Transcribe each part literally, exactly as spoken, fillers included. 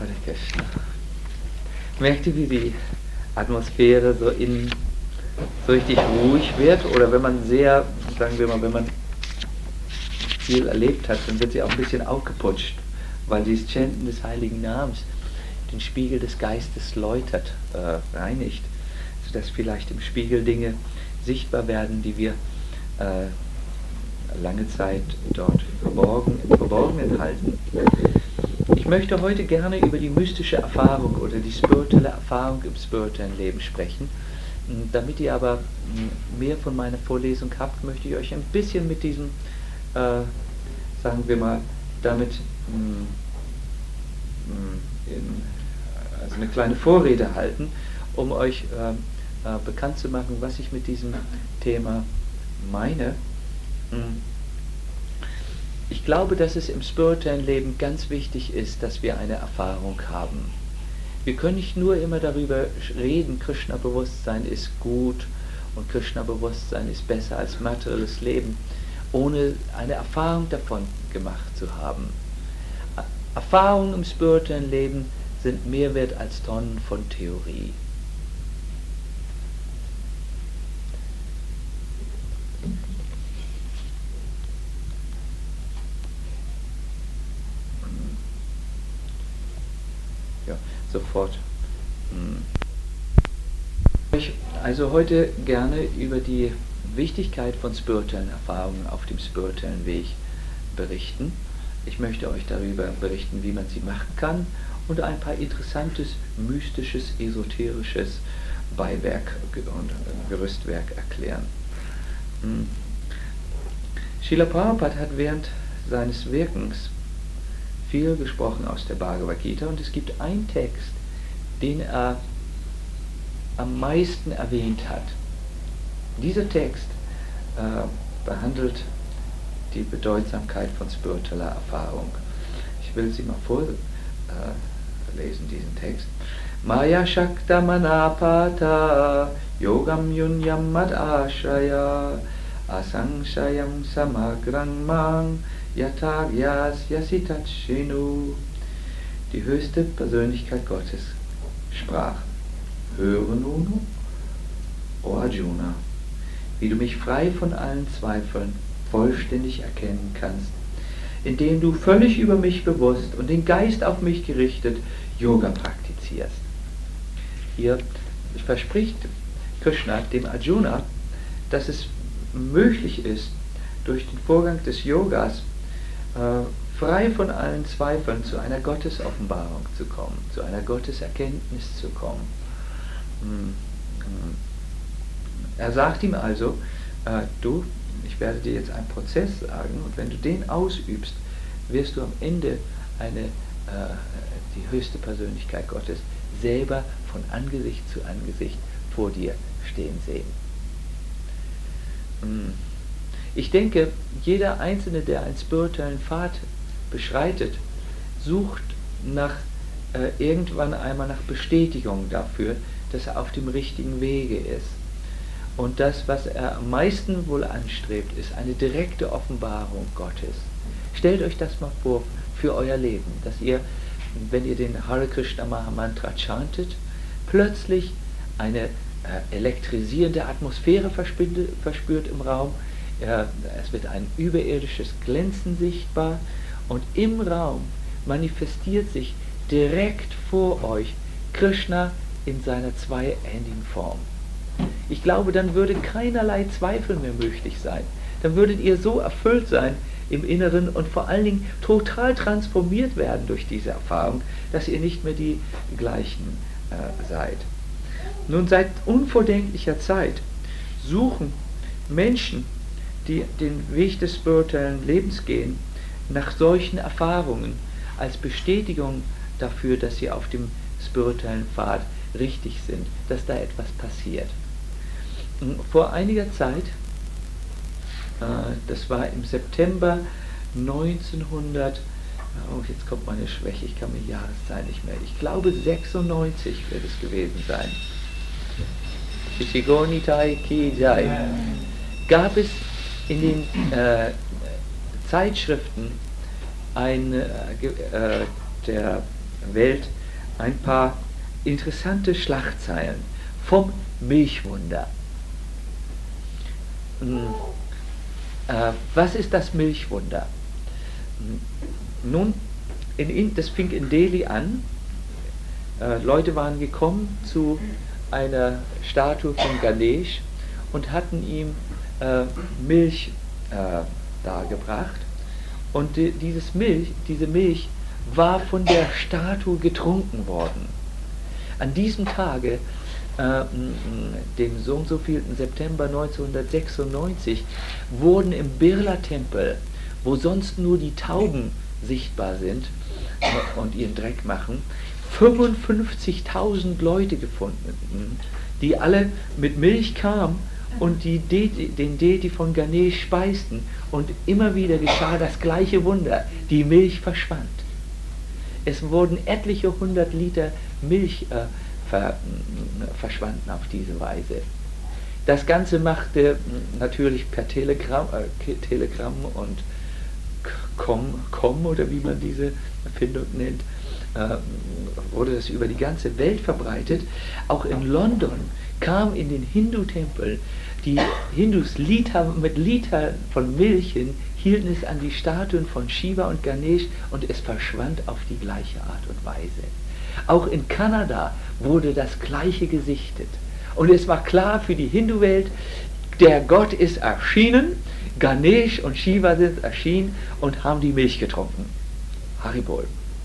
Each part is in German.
Hare Krishna. Merkt ihr, wie die Atmosphäre so in so richtig ruhig wird? Oder wenn man sehr, sagen wir mal, wenn man viel erlebt hat, dann wird sie auch ein bisschen aufgeputscht, weil dieses Chanten des heiligen Namens den Spiegel des Geistes läutert, äh, reinigt, sodass vielleicht im Spiegel Dinge sichtbar werden, die wir äh, lange Zeit dort verborgen, im Verborgenen halten. Ich möchte heute gerne über die mystische Erfahrung oder die spirituelle Erfahrung im spirituellen Leben sprechen. Damit ihr aber mehr von meiner Vorlesung habt, möchte ich euch ein bisschen mit diesem, äh, sagen wir mal, damit mh, mh, in, also eine kleine Vorrede halten, um euch äh, äh, bekannt zu machen, was ich mit diesem Thema meine. Ich glaube, dass es im spirituellen Leben ganz wichtig ist, dass wir eine Erfahrung haben. Wir können nicht nur immer darüber reden, Krishna-Bewusstsein ist gut und Krishna-Bewusstsein ist besser als materielles Leben, ohne eine Erfahrung davon gemacht zu haben. Erfahrungen im spirituellen Leben sind mehr wert als Tonnen von Theorie. Ja, sofort. Ich möchte also heute gerne über die Wichtigkeit von spirituellen Erfahrungen auf dem spirituellen Weg berichten. Ich möchte euch darüber berichten, wie man sie machen kann und ein paar interessantes, mystisches, esoterisches Beiwerk und Gerüstwerk erklären. Srila Prabhupada hat während seines Wirkens viel gesprochen aus der Bhagavad Gita und es gibt einen Text, den er am meisten erwähnt hat. Dieser Text äh, behandelt die Bedeutsamkeit von spiritueller Erfahrung. Ich will sie mal vorlesen, äh, diesen Text. Maya Shakta Manapata Yogam Yunyam Mad Ashraya Asangshayam Samagrang Mang Yatagyas Yasitachenu. Die höchste Persönlichkeit Gottes sprach: Höre nun, O Arjuna, wie du mich frei von allen Zweifeln vollständig erkennen kannst, indem du völlig über mich bewusst und den Geist auf mich gerichtet Yoga praktizierst. Hier verspricht Krishna dem Arjuna, dass es möglich ist, durch den Vorgang des Yogas äh, frei von allen Zweifeln zu einer Gottesoffenbarung zu kommen, zu einer Gotteserkenntnis zu kommen. Er sagt ihm also, äh, du, ich werde dir jetzt einen Prozess sagen und wenn du den ausübst, wirst du am Ende eine, äh, die höchste Persönlichkeit Gottes selber von Angesicht zu Angesicht vor dir stehen sehen. Ich denke, jeder Einzelne, der einen spirituellen Pfad beschreitet, sucht nach, äh, irgendwann einmal nach Bestätigung dafür, dass er auf dem richtigen Wege ist. Und das, was er am meisten wohl anstrebt, ist eine direkte Offenbarung Gottes. Stellt euch das mal vor für euer Leben, dass ihr, wenn ihr den Hare Krishna Maha Mantra chantet, plötzlich eine äh, elektrisierende Atmosphäre verspürt im Raum. Äh, es wird ein überirdisches Glänzen sichtbar und im Raum manifestiert sich direkt vor euch Krishna in seiner zweihändigen Form. Ich glaube, dann würde keinerlei Zweifel mehr möglich sein. Dann würdet ihr so erfüllt sein im Inneren und vor allen Dingen total transformiert werden durch diese Erfahrung, dass ihr nicht mehr die gleichen äh, seid. Nun, seit unvordenklicher Zeit suchen Menschen, die den Weg des spirituellen Lebens gehen, nach solchen Erfahrungen als Bestätigung dafür, dass sie auf dem spirituellen Pfad richtig sind, dass da etwas passiert. Vor einiger Zeit, äh, das war im September neunzehnhundert, oh, jetzt kommt meine Schwäche, ich kann mir die Jahreszahl nicht mehr, ich glaube sechsundneunzig wird es gewesen sein. Shishigonitai Ki Jai. Gab es in den äh, Zeitschriften ein, äh, der Welt ein paar interessante Schlagzeilen vom Milchwunder. Äh, was ist das Milchwunder? Nun, in, in, das fing in Delhi an. Äh, Leute waren gekommen zu einer Statue von Ganesh und hatten ihm äh, Milch äh, dargebracht. Und die, dieses Milch, diese Milch war von der Statue getrunken worden. An diesem Tage, äh, dem so und so vielten September neunzehnhundertsechsundneunzig, wurden im Birla-Tempel, wo sonst nur die Tauben sichtbar sind und ihren Dreck machen, fünfundfünfzigtausend Leute gefunden, die alle mit Milch kamen und die Deti, den Deity von Ganesh speisten. Und immer wieder geschah das gleiche Wunder, die Milch verschwand. Es wurden etliche hundert Liter Milch äh, ver, verschwanden auf diese Weise. Das Ganze machte natürlich per Telegramm, äh, Telegramm und Com, Com oder wie man diese Erfindung nennt, äh, wurde das über die ganze Welt verbreitet. Auch in London kam in den Hindu-Tempel, die Hindus Liter, mit Litern von Milch hin, hielten es an die Statuen von Shiva und Ganesh und es verschwand auf die gleiche Art und Weise. Auch in Kanada wurde das Gleiche gesichtet. Und es war klar für die Hindu-Welt, der Gott ist erschienen, Ganesh und Shiva sind erschienen und haben die Milch getrunken. Haribol.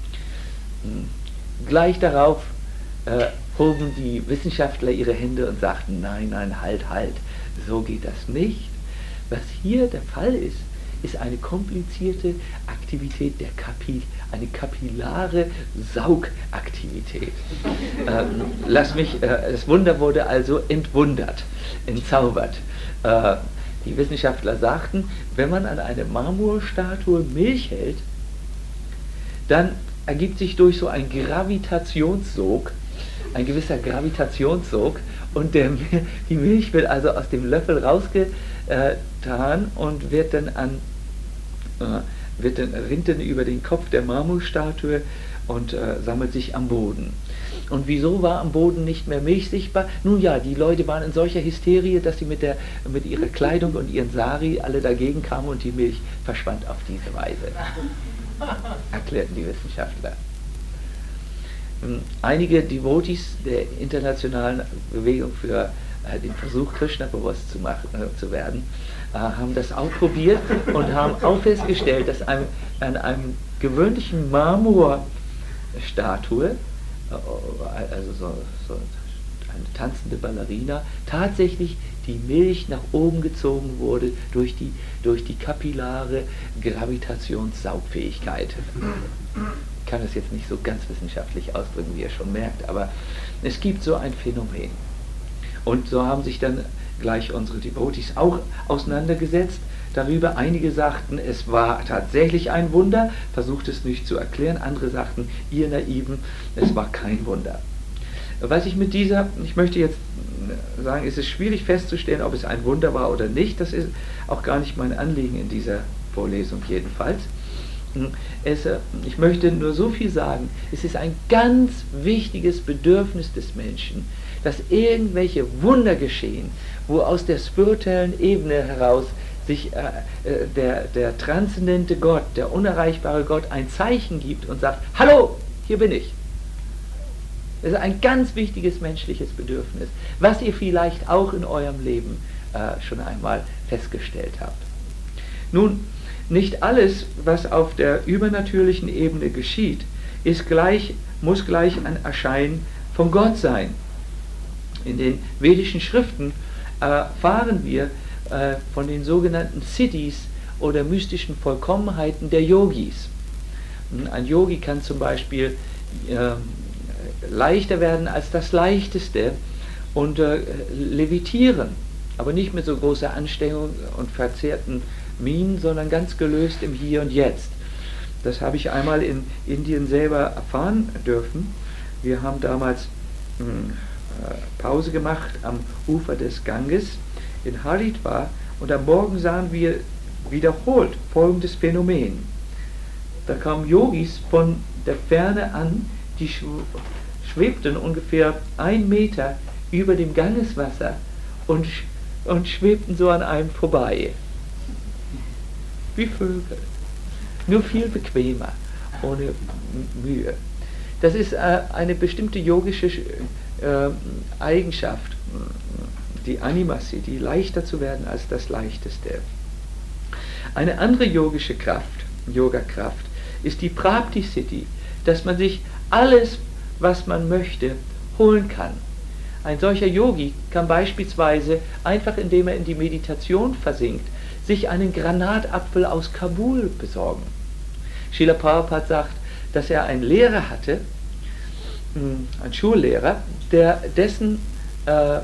Gleich darauf äh, hoben die Wissenschaftler ihre Hände und sagten, nein, nein, halt, halt, so geht das nicht. Was hier der Fall ist, ist eine komplizierte Aktivität der Kapil, eine kapillare Saugaktivität. ähm, lass mich, äh, das Wunder wurde also entwundert, entzaubert. Äh, die Wissenschaftler sagten, wenn man an eine Marmorstatue Milch hält, dann ergibt sich durch so ein Gravitationssog, ein gewisser Gravitationssog, und der, die Milch wird also aus dem Löffel rausgetan und wird dann an, äh, wird dann, rinnt dann über den Kopf der Marmorstatue und äh, sammelt sich am Boden. Und wieso war am Boden nicht mehr Milch sichtbar? Nun ja, die Leute waren in solcher Hysterie, dass sie mit, der, mit ihrer Kleidung und ihren Sari alle dagegen kamen und die Milch verschwand auf diese Weise, erklärten die Wissenschaftler. Einige Devotees der internationalen Bewegung für äh, den Versuch, Krishna bewusst zu, machen, äh, zu werden, äh, haben das auch probiert und haben auch festgestellt, dass einem, an einem gewöhnlichen Marmorstatue, äh, also so, so eine tanzende Ballerina, tatsächlich die Milch nach oben gezogen wurde durch die, durch die kapillare Gravitationssaugfähigkeit. Ich kann das jetzt nicht so ganz wissenschaftlich ausdrücken, wie ihr schon merkt, aber es gibt so ein Phänomen. Und so haben sich dann gleich unsere Devotees auch auseinandergesetzt darüber. Einige sagten, es war tatsächlich ein Wunder, versucht es nicht zu erklären. Andere sagten, ihr Naiven, es war kein Wunder. Was ich mit dieser, ich möchte jetzt sagen, es ist schwierig festzustellen, ob es ein Wunder war oder nicht. Das ist auch gar nicht mein Anliegen in dieser Vorlesung jedenfalls. Es, ich möchte nur so viel sagen, es ist ein ganz wichtiges Bedürfnis des Menschen, dass irgendwelche Wunder geschehen, wo aus der spirituellen Ebene heraus sich äh, der, der transzendente Gott, der unerreichbare Gott ein Zeichen gibt und sagt, hallo, hier bin ich. Das ist ein ganz wichtiges menschliches Bedürfnis, was ihr vielleicht auch in eurem Leben äh, schon einmal festgestellt habt. Nun, nicht alles, was auf der übernatürlichen Ebene geschieht, ist gleich, muss gleich ein Erscheinen von Gott sein. In den vedischen Schriften erfahren wir äh, von den sogenannten Siddhis oder mystischen Vollkommenheiten der Yogis. Ein Yogi kann zum Beispiel äh, leichter werden als das Leichteste und äh, levitieren, aber nicht mit so großer Anstrengung und verzerrten Minen, sondern ganz gelöst im Hier und Jetzt. Das habe ich einmal in Indien selber erfahren dürfen. Wir haben damals mh, äh, Pause gemacht am Ufer des Ganges in Haridwar und am Morgen sahen wir wiederholt folgendes Phänomen. Da kamen Yogis von der Ferne an, die schwebten ungefähr ein Meter über dem Gangeswasser und, und schwebten so an einem vorbei. Wie Vögel. Nur viel bequemer, ohne Mühe. Das ist äh, eine bestimmte yogische äh, Eigenschaft, die Animasiddhi, leichter zu werden als das Leichteste. Eine andere yogische Kraft, Yoga-Kraft, ist die Prapti-Siddhi, dass man sich alles, was man möchte, holen kann. Ein solcher Yogi kann beispielsweise, einfach indem er in die Meditation versinkt, sich einen Granatapfel aus Kabul besorgen. Srila Prabhupada sagt, dass er einen Lehrer hatte, einen Schullehrer, der dessen äh,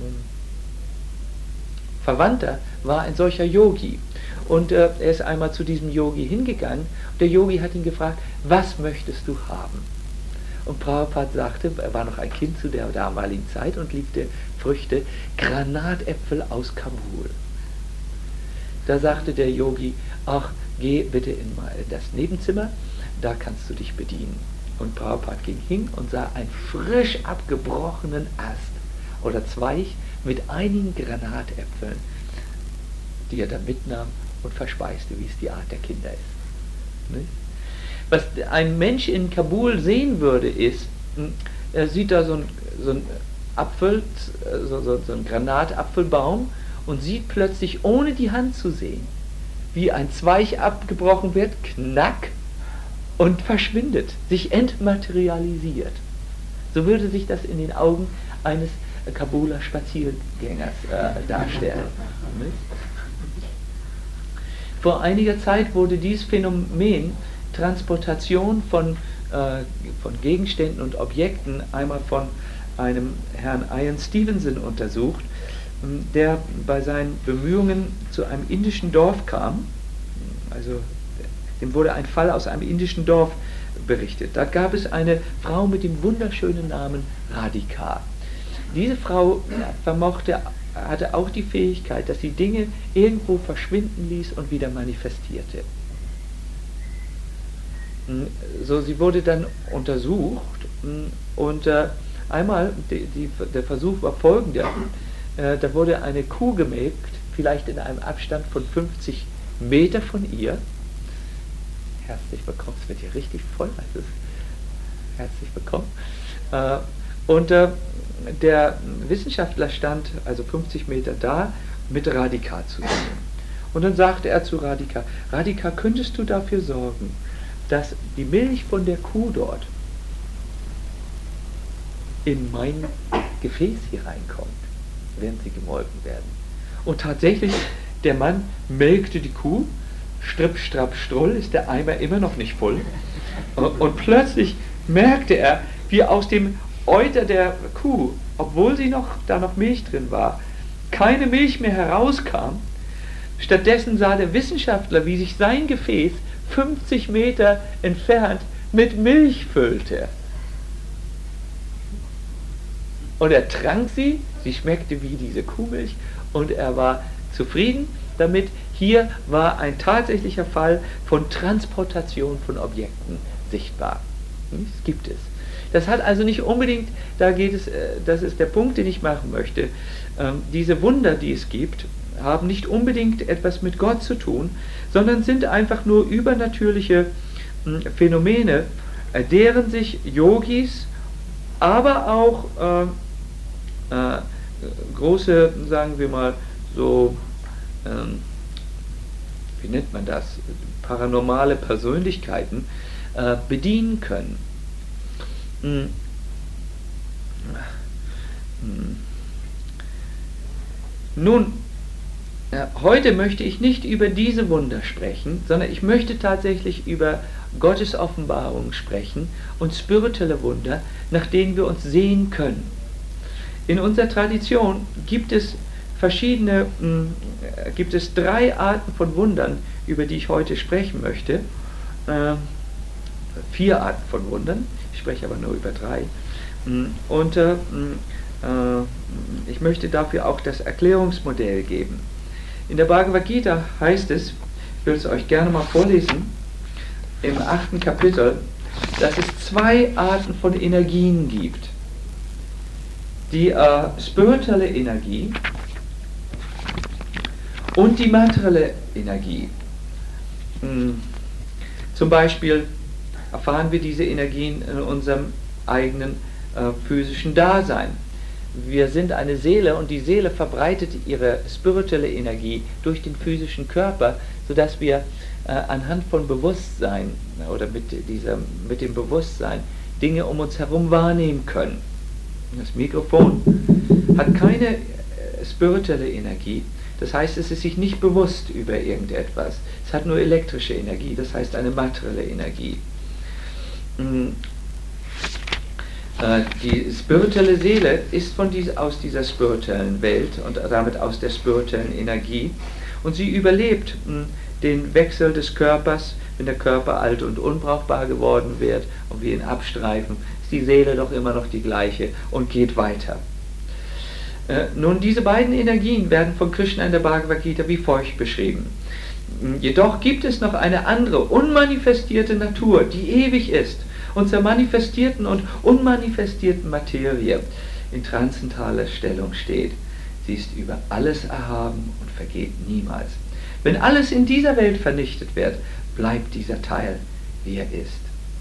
Verwandter war ein solcher Yogi. Und äh, er ist einmal zu diesem Yogi hingegangen und der Yogi hat ihn gefragt, was möchtest du haben? Und Prabhupada sagte, er war noch ein Kind zu der damaligen Zeit und liebte Früchte, Granatäpfel aus Kabul. Da sagte der Yogi, ach, geh bitte in das Nebenzimmer, da kannst du dich bedienen. Und Prabhupada ging hin und sah einen frisch abgebrochenen Ast oder Zweig mit einigen Granatäpfeln, die er dann mitnahm und verspeiste, wie es die Art der Kinder ist. Nicht? Was ein Mensch in Kabul sehen würde, ist, er sieht da so einen so Apfel, so, so, so einen Granatapfelbaum und sieht plötzlich, ohne die Hand zu sehen, wie ein Zweig abgebrochen wird, knack, und verschwindet, sich entmaterialisiert. So würde sich das in den Augen eines Kabuler Spaziergängers äh, darstellen. Nicht? Vor einiger Zeit wurde dieses Phänomen Transportation von, äh, von Gegenständen und Objekten einmal von einem Herrn Ian Stevenson untersucht, der bei seinen Bemühungen zu einem indischen Dorf kam. Also dem wurde ein Fall aus einem indischen Dorf berichtet. Da gab es eine Frau mit dem wunderschönen Namen Radhika. Diese Frau vermochte, hatte auch die Fähigkeit, dass sie Dinge irgendwo verschwinden ließ und wieder manifestierte. So, sie wurde dann untersucht und äh, einmal, die, die, der Versuch war folgender, äh, da wurde eine Kuh gemelkt, vielleicht in einem Abstand von fünfzig Meter von ihr. Herzlich willkommen, es wird hier richtig voll, also herzlich willkommen. Äh, und äh, der Wissenschaftler stand also fünfzig Meter da mit Radhika zusammen. Und dann sagte er zu Radhika, Radhika, könntest du dafür sorgen, dass die Milch von der Kuh dort in mein Gefäß hier reinkommt, während sie gemolken werden. Und tatsächlich, der Mann melkte die Kuh, stripp, strapp, strull, ist der Eimer immer noch nicht voll. Und plötzlich merkte er, wie aus dem Euter der Kuh, obwohl sie noch, da noch Milch drin war, keine Milch mehr herauskam. Stattdessen sah der Wissenschaftler, wie sich sein Gefäß fünfzig Meter entfernt mit Milch füllte. Und er trank sie, sie schmeckte wie diese Kuhmilch und er war zufrieden damit. Hier war ein tatsächlicher Fall von Transportation von Objekten sichtbar. Das gibt es. Das hat also nicht unbedingt, da geht es, das ist der Punkt, den ich machen möchte, diese Wunder, die es gibt, haben nicht unbedingt etwas mit Gott zu tun, sondern sind einfach nur übernatürliche Phänomene, deren sich Yogis, aber auch äh, äh, große, sagen wir mal, so, ähm, wie nennt man das, paranormale Persönlichkeiten äh, bedienen können. Hm. Hm. Nun, ja, heute möchte ich nicht über diese Wunder sprechen, sondern ich möchte tatsächlich über Gottes Offenbarung sprechen und spirituelle Wunder, nach denen wir uns sehen können. In unserer Tradition gibt es verschiedene, äh, gibt es drei Arten von Wundern, über die ich heute sprechen möchte. Äh, vier Arten von Wundern, ich spreche aber nur über drei. Und äh, äh, ich möchte dafür auch das Erklärungsmodell geben. In der Bhagavad Gita heißt es, ich will es euch gerne mal vorlesen, im achten Kapitel, dass es zwei Arten von Energien gibt. Die äh, spirituelle Energie und die materielle Energie. Hm. Zum Beispiel erfahren wir diese Energien in unserem eigenen äh, physischen Dasein. Wir sind eine Seele und die Seele verbreitet ihre spirituelle Energie durch den physischen Körper, sodass wir äh, anhand von Bewusstsein oder mit, dieser, mit dem Bewusstsein Dinge um uns herum wahrnehmen können. Das Mikrofon hat keine äh, spirituelle Energie, das heißt, es ist sich nicht bewusst über irgendetwas. Es hat nur elektrische Energie, das heißt eine materielle Energie. Mhm. Die spirituelle Seele ist von dies, aus dieser spirituellen Welt und damit aus der spirituellen Energie und sie überlebt mh, den Wechsel des Körpers, wenn der Körper alt und unbrauchbar geworden wird und wir ihn abstreifen, ist die Seele doch immer noch die gleiche und geht weiter. Äh, nun, diese beiden Energien werden von Krishna in der Bhagavad Gita wie folgt beschrieben. Jedoch gibt es noch eine andere, unmanifestierte Natur, die ewig ist und zur manifestierten und unmanifestierten Materie in transzendentaler Stellung steht. Sie ist über alles erhaben und vergeht niemals. Wenn alles in dieser Welt vernichtet wird, bleibt dieser Teil, wie er ist.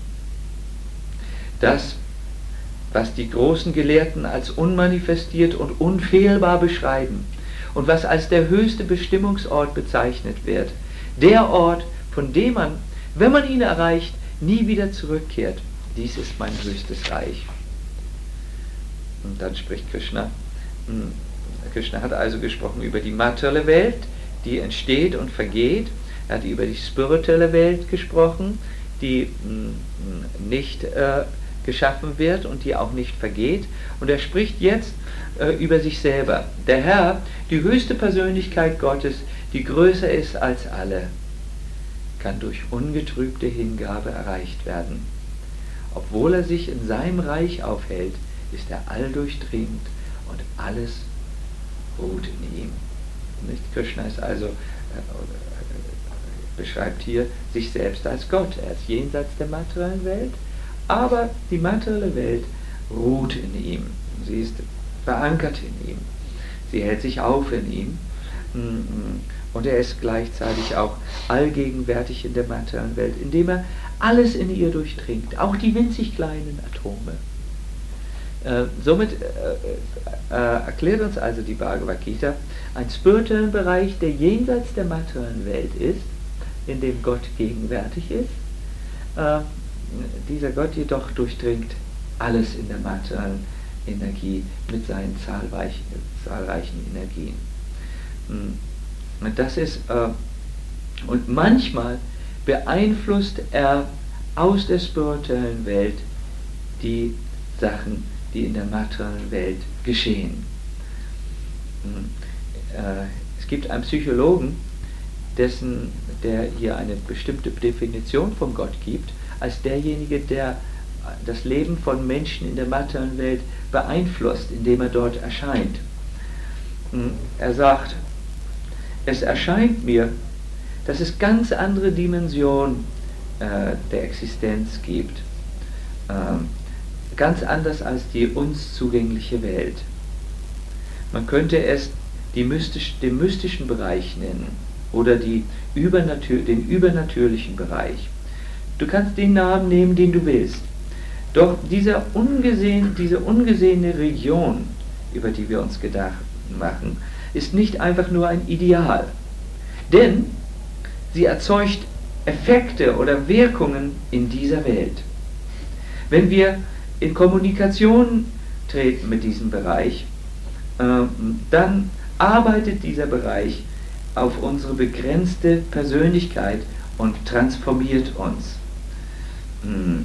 Das, was die großen Gelehrten als unmanifestiert und unfehlbar beschreiben und was als der höchste Bestimmungsort bezeichnet wird, der Ort, von dem man, wenn man ihn erreicht, nie wieder zurückkehrt. Dies ist mein höchstes Reich. Und dann spricht Krishna. Krishna hat also gesprochen über die materielle Welt, die entsteht und vergeht. Er hat über die spirituelle Welt gesprochen, die nicht äh, geschaffen wird und die auch nicht vergeht. Und er spricht jetzt äh, über sich selber. Der Herr, die höchste Persönlichkeit Gottes, die größer ist als alle, kann durch ungetrübte Hingabe erreicht werden. Obwohl er sich in seinem Reich aufhält, ist er alldurchdringend und alles ruht in ihm. Nicht? Krishna ist also, äh, beschreibt hier sich selbst als Gott. Er ist jenseits der materiellen Welt, aber die materielle Welt ruht in ihm. Sie ist verankert in ihm. Sie hält sich auf in ihm. Und er ist gleichzeitig auch allgegenwärtig in der materiellen Welt, indem er alles in ihr durchdringt, auch die winzig kleinen Atome. Äh, somit äh, äh, erklärt uns also die Bhagavad Gita einen spirituellen Bereich, der jenseits der materiellen Welt ist, in dem Gott gegenwärtig ist. Äh, dieser Gott jedoch durchdringt alles in der materiellen Energie mit seinen zahlreichen, zahlreichen Energien. Und das ist, äh, und manchmal beeinflusst er aus der spirituellen Welt die Sachen, die in der materiellen Welt geschehen. Äh, es gibt einen Psychologen, dessen, der hier eine bestimmte Definition von Gott gibt, als derjenige, der das Leben von Menschen in der materiellen Welt beeinflusst, indem er dort erscheint. Er sagt, es erscheint mir, dass es ganz andere Dimensionen äh, der Existenz gibt. Äh, ganz anders als die uns zugängliche Welt. Man könnte es die mystisch, den mystischen Bereich nennen oder die übernatür, den übernatürlichen Bereich. Du kannst den Namen nehmen, den du willst. Doch dieser ungesehen, diese ungesehene Region, über die wir uns Gedanken machen, ist nicht einfach nur ein Ideal. Denn sie erzeugt Effekte oder Wirkungen in dieser Welt. Wenn wir in Kommunikation treten mit diesem Bereich, äh, dann arbeitet dieser Bereich auf unsere begrenzte Persönlichkeit und transformiert uns. Hm.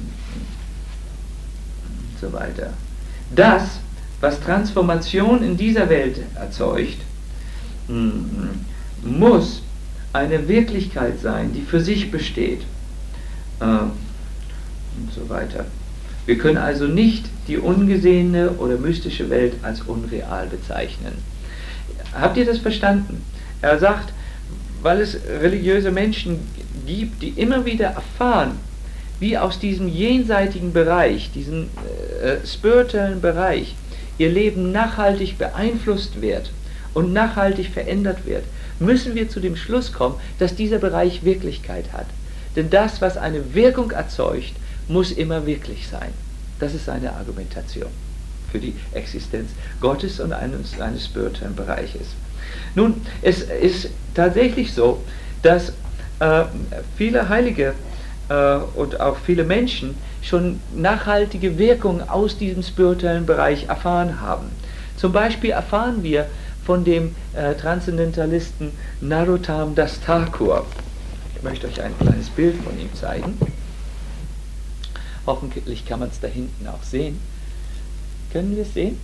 Und so weiter. Das, was Transformation in dieser Welt erzeugt, hm, muss eine Wirklichkeit sein, die für sich besteht. Äh, und so weiter. Wir können also nicht die ungesehene oder mystische Welt als unreal bezeichnen. Habt ihr das verstanden? Er sagt, weil es religiöse Menschen gibt, die immer wieder erfahren, wie aus diesem jenseitigen Bereich, diesem äh, spirituellen Bereich, ihr Leben nachhaltig beeinflusst wird und nachhaltig verändert wird, müssen wir zu dem Schluss kommen, dass dieser Bereich Wirklichkeit hat. Denn das, was eine Wirkung erzeugt, muss immer wirklich sein. Das ist seine Argumentation für die Existenz Gottes und eines, eines spirituellen Bereiches. Nun, es ist tatsächlich so, dass äh, viele Heilige äh, und auch viele Menschen schon nachhaltige Wirkungen aus diesem spirituellen Bereich erfahren haben. Zum Beispiel erfahren wir von dem äh, Transzendentalisten Narottam Das Thakur. Ich möchte euch ein kleines Bild von ihm zeigen. Hoffentlich kann man es da hinten auch sehen. Können wir es sehen?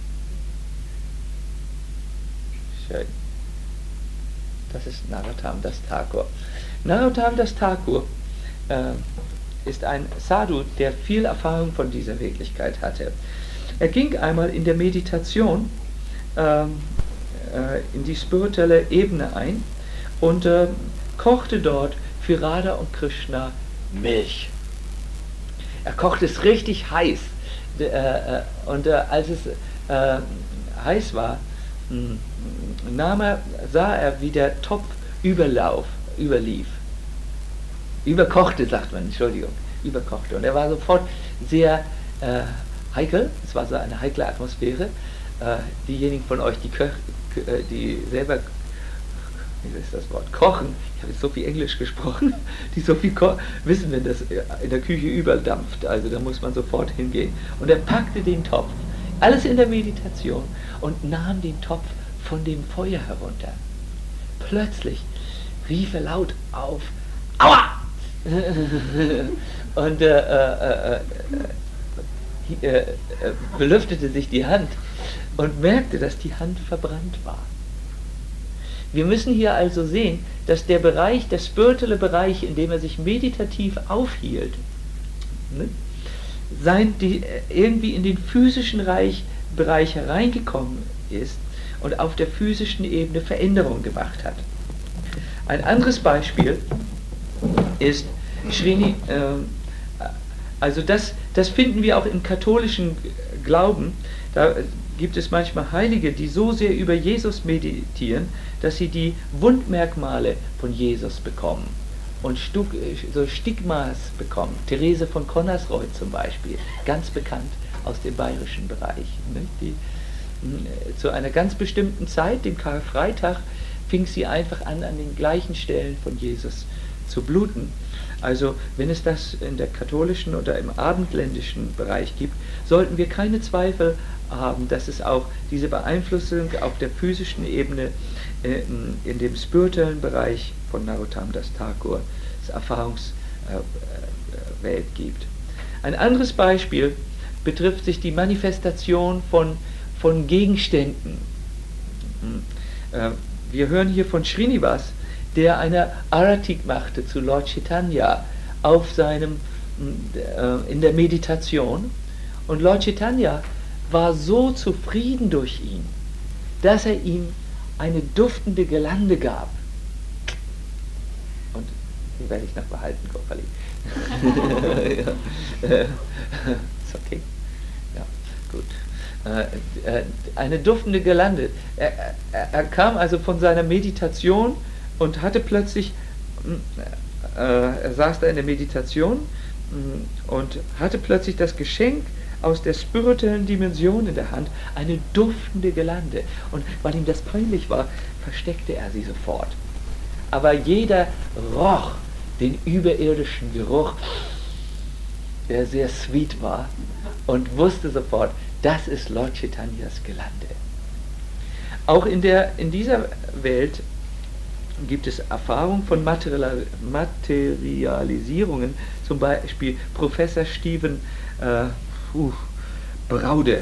Schön. Das ist Narottam Das Thakur. Narottam Das Thakur äh, ist ein Sadhu, der viel Erfahrung von dieser Wirklichkeit hatte. Er ging einmal in der Meditation äh, äh, in die spirituelle Ebene ein und äh, kochte dort für Radha und Krishna Milch. Er kochte es richtig heiß. Äh, äh, und äh, als es äh, heiß war, mh, nahm er, sah er, wie der Topf überlauf, überlief. Überkochte, sagt man, Entschuldigung, überkochte. Und er war sofort sehr äh, heikel, es war so eine heikle Atmosphäre. Äh, diejenigen von euch, die, Köch, äh, die selber, wie ist das Wort, kochen, ich habe jetzt so viel Englisch gesprochen, die so viel kochen, wissen, wenn das in der Küche überdampft, also da muss man sofort hingehen. Und er packte den Topf, alles in der Meditation, und nahm den Topf von dem Feuer herunter. Plötzlich rief er laut auf, Aua! und äh, äh, äh, äh, äh, belüftete sich die Hand und merkte, dass die Hand verbrannt war. Wir müssen hier also sehen, dass der Bereich, der spirituelle Bereich, in dem er sich meditativ aufhielt, ne, sein, die, irgendwie in den physischen Reich, Bereich hereingekommen ist und auf der physischen Ebene Veränderungen gemacht hat. Ein anderes Beispiel ist Srini, äh, also das, das finden wir auch im katholischen Glauben. Da gibt es manchmal Heilige, die so sehr über Jesus meditieren, dass sie die Wundmerkmale von Jesus bekommen und Stuk, so Stigmas bekommen. Therese von Connersreuth zum Beispiel, ganz bekannt aus dem bayerischen Bereich. Nicht? Die, zu einer ganz bestimmten Zeit, dem Karfreitag, fing sie einfach an, an den gleichen Stellen von Jesus zu bluten. Also wenn es das in der katholischen oder im abendländischen Bereich gibt, sollten wir keine Zweifel haben, dass es auch diese Beeinflussung auf der physischen Ebene äh, in dem spirituellen Bereich von Narottam Das Thakur, das Erfahrungswelt äh, gibt. Ein anderes Beispiel betrifft sich die Manifestation von, von Gegenständen. Äh, wir hören hier von Srinivas, der eine Aratik machte zu Lord Chaitanya auf seinem, äh, in der Meditation. Und Lord Chaitanya war so zufrieden durch ihn, dass er ihm eine duftende Girlande gab. Und die werde ich noch behalten, Kopperli. ja. äh, ist okay. Ja, gut. Äh, äh, eine duftende Girlande. Er, er, er kam also von seiner Meditation und hatte plötzlich, äh, er saß da in der Meditation äh, und hatte plötzlich das Geschenk aus der spirituellen Dimension in der Hand, eine duftende Girlande. Und weil ihm das peinlich war, versteckte er sie sofort. Aber jeder roch den überirdischen Geruch, der sehr sweet war, und wusste sofort, das ist Lord Chaitanyas Girlande. Auch in, der, in dieser Welt gibt es Erfahrung von Materialisierungen, zum Beispiel Professor Stephen äh, uh, Braude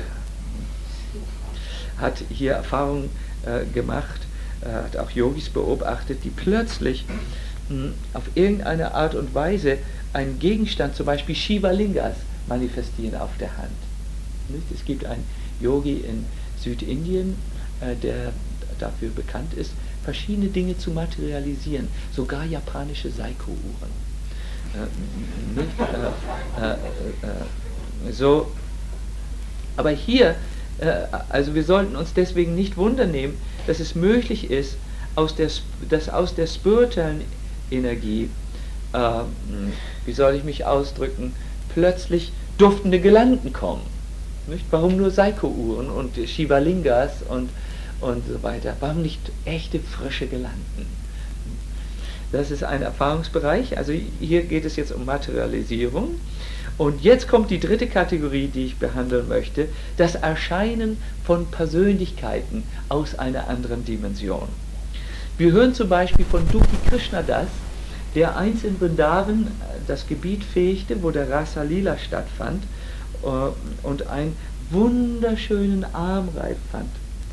hat hier Erfahrungen äh, gemacht, äh, hat auch Yogis beobachtet, die plötzlich mh, auf irgendeine Art und Weise einen Gegenstand, zum Beispiel Shiva Lingas, manifestieren auf der Hand. Nicht? Es gibt einen Yogi in Südindien, äh, der dafür bekannt ist, verschiedene Dinge zu materialisieren, sogar japanische Seiko-Uhren. äh, nicht, äh, äh, äh, so. Aber hier, äh, also wir sollten uns deswegen nicht wundernehmen, dass es möglich ist, aus der, dass aus der spirituellen Energie, äh, wie soll ich mich ausdrücken, plötzlich duftende Girlanden kommen. Nicht? Warum nur Seiko-Uhren und Shivalingas und, und so weiter? Warum nicht echte, frische Girlanden? Das ist ein Erfahrungsbereich. Also hier geht es jetzt um Materialisierung. Und jetzt kommt die dritte Kategorie, die ich behandeln möchte, das Erscheinen von Persönlichkeiten aus einer anderen Dimension. Wir hören zum Beispiel von Duki Krishnadas, der einst in Vrindavan das Gebiet fegte, wo der Rasa Lila stattfand, und einen wunderschönen Armreif fand.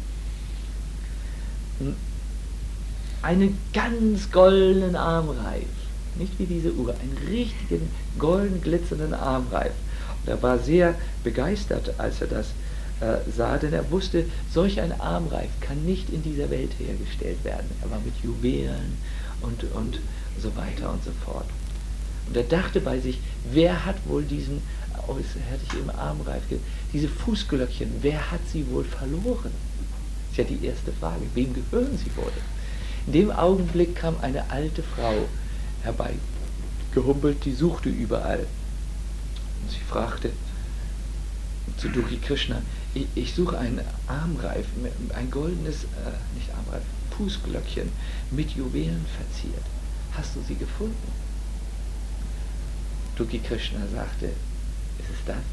Einen ganz goldenen Armreif, nicht wie diese Uhr, einen richtigen golden glitzernden Armreif. Und er war sehr begeistert, als er das äh, sah, denn er wusste, solch ein Armreif kann nicht in dieser Welt hergestellt werden. Er war mit Juwelen und, und so weiter und so fort. Und er dachte bei sich, wer hat wohl diesen, oh, das hätte ich eben Armreif, diese Fußglöckchen, wer hat sie wohl verloren? Das ist ja die erste Frage, wem gehören sie wohl? In dem Augenblick kam eine alte Frau herbei, gehumpelt, die suchte überall. Und sie fragte zu Duki Krishna, ich, ich suche einen Armreif, ein goldenes, äh, nicht Armreif, Fußglöckchen mit Juwelen verziert. Hast du sie gefunden? Duki Krishna sagte, ist es das?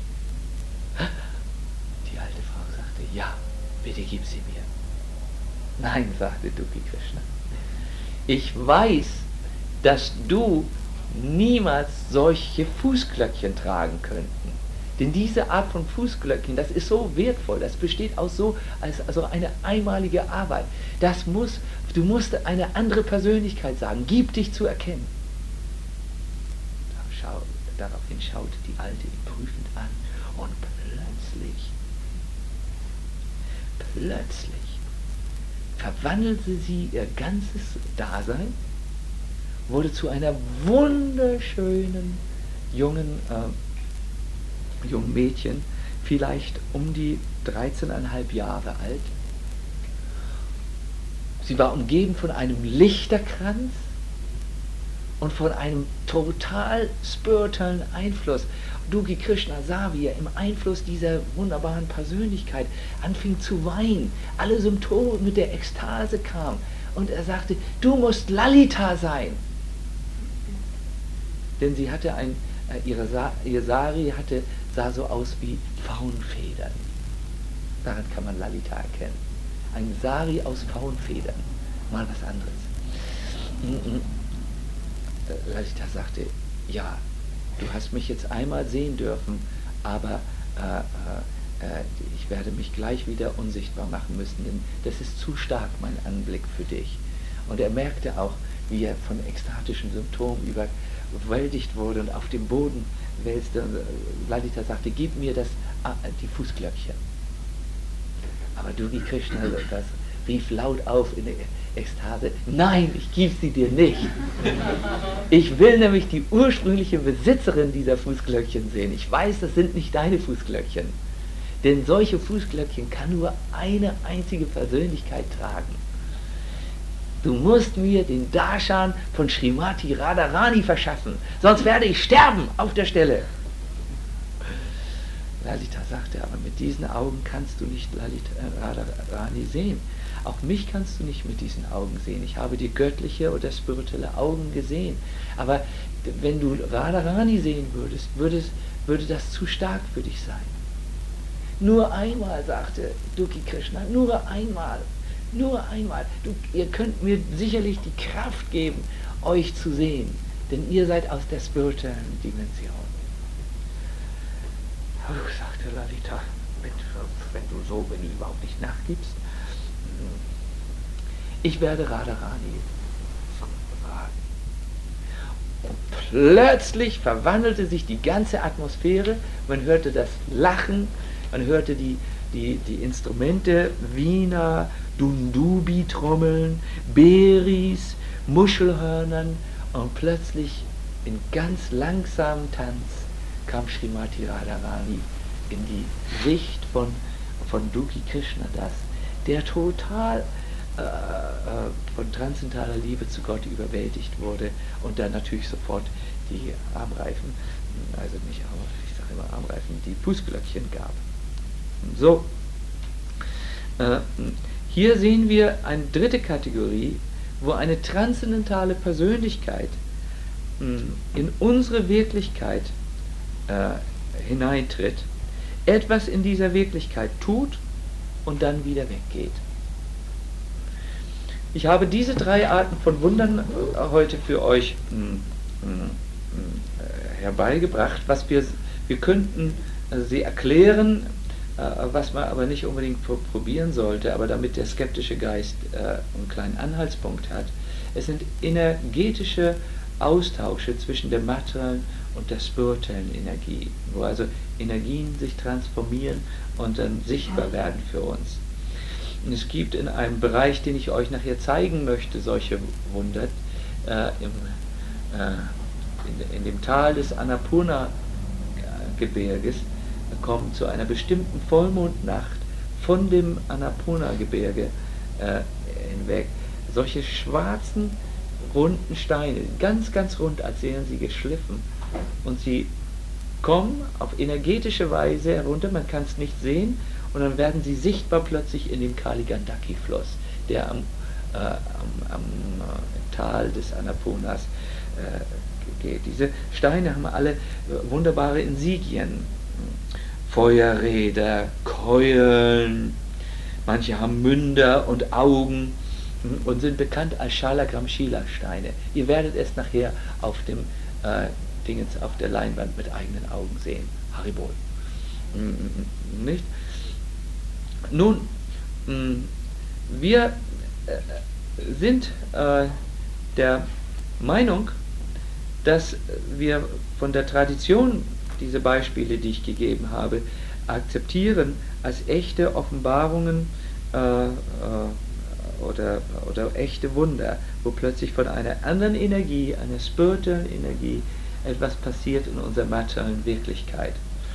Die alte Frau sagte, ja, bitte gib sie mir. Nein, sagte Duki Krishna. Ich weiß, dass du niemals solche Fußglöckchen tragen könnten. Denn diese Art von Fußglöckchen, das ist so wertvoll, das besteht aus so als also eine einmalige Arbeit. Das muss, du musst eine andere Persönlichkeit sagen, gib dich zu erkennen. Schau, daraufhin schaute die Alte ihn prüfend an und plötzlich, plötzlich verwandelte sie ihr ganzes Dasein, wurde zu einer wunderschönen jungen, äh, jungen Mädchen, vielleicht um die dreizehneinhalb Jahre alt. Sie war umgeben von einem Lichterkranz und von einem total spirituellen Einfluss. Duki Krishna sah, wie er im Einfluss dieser wunderbaren Persönlichkeit anfing zu weinen, alle Symptome mit der Ekstase kamen und er sagte, du musst Lalita sein. Denn sie hatte ein, äh, ihre, Sa ihr Sari hatte, sah so aus wie Faunfedern. Daran kann man Lalita erkennen. Ein Sari aus Faunfedern. Mal was anderes. Mm -mm. Lalita sagte, ja, du hast mich jetzt einmal sehen dürfen, aber äh, äh, ich werde mich gleich wieder unsichtbar machen müssen, denn das ist zu stark, mein Anblick für dich. Und er merkte auch, wie er von ekstatischen Symptomen überwältigt wurde und auf dem Boden wälzte. Und Lalita sagte, gib mir das, die Fußglöckchen. Aber Duki Krishna das rief laut auf in der Ekstase, nein, ich gebe sie dir nicht. Ich will nämlich die ursprüngliche Besitzerin dieser Fußglöckchen sehen. Ich weiß, das sind nicht deine Fußglöckchen. Denn solche Fußglöckchen kann nur eine einzige Persönlichkeit tragen. Du musst mir den Darshan von Srimati Radharani verschaffen, sonst werde ich sterben auf der Stelle. Lalita sagte, aber mit diesen Augen kannst du nicht Lalita, äh, Radharani sehen. Auch mich kannst du nicht mit diesen Augen sehen. Ich habe dir göttliche oder spirituelle Augen gesehen. Aber wenn du Radharani sehen würdest, würdest, würde das zu stark für dich sein. Nur einmal, sagte Duki Krishna, nur einmal, nur einmal. Du, ihr könnt mir sicherlich die Kraft geben, euch zu sehen, denn ihr seid aus der spirituellen Dimension. Oh, sagte Lalita, wenn, wenn du so, wenn du überhaupt nicht nachgibst, ich werde Radharani fragen. Und plötzlich verwandelte sich die ganze Atmosphäre, man hörte das Lachen, man hörte die, die, die Instrumente, Wiener, Dundubi-Trommeln, Beris, Muschelhörnern und plötzlich in ganz langsamem Tanz kam Srimati Radharani in die Sicht von, von Duki Krishnadas, der total äh, äh, von transzendentaler Liebe zu Gott überwältigt wurde und dann natürlich sofort die Armreifen, also nicht Arm, ich sage immer Armreifen, die Fußglöckchen gab. So, äh, hier sehen wir eine dritte Kategorie, wo eine transzendentale Persönlichkeit mh, in unsere Wirklichkeit äh, hineintritt, etwas in dieser Wirklichkeit tut und dann wieder weggeht. Ich habe diese drei Arten von Wundern heute für euch mh, mh, äh, herbeigebracht. Was wir, wir könnten äh, sie erklären, äh, was man aber nicht unbedingt probieren sollte, aber damit der skeptische Geist äh, einen kleinen Anhaltspunkt hat. Es sind energetische Austausche zwischen der materiellen und der spirituellen Energie, wo also Energien sich transformieren und dann sichtbar werden für uns. Und es gibt in einem Bereich, den ich euch nachher zeigen möchte, solche Wunder, äh, im, äh, in, in dem Tal des Annapurna-Gebirges, kommen zu einer bestimmten Vollmondnacht von dem Annapurna-Gebirge äh, hinweg solche schwarzen, runden Steine, ganz, ganz rund, als wären sie geschliffen, und sie kommen auf energetische Weise herunter, man kann es nicht sehen, und dann werden sie sichtbar plötzlich in dem Kaligandaki-Fluss, der am, äh, am, am äh, Tal des Annapurnas äh, geht. Diese Steine haben alle äh, wunderbare Insigien, Feuerräder, Keulen, manche haben Münder und Augen und sind bekannt als Shalagram-Shila-Steine. Ihr werdet es nachher auf dem äh, Dingens, auf der Leinwand mit eigenen Augen sehen. Haribol. Nicht? Nun, wir äh, sind äh, der Meinung, dass wir von der Tradition diese Beispiele, die ich gegeben habe, akzeptieren als echte Offenbarungen äh, äh, oder, oder echte Wunder, wo plötzlich von einer anderen Energie, einer spirituellen Energie, etwas passiert in unserer materiellen Wirklichkeit.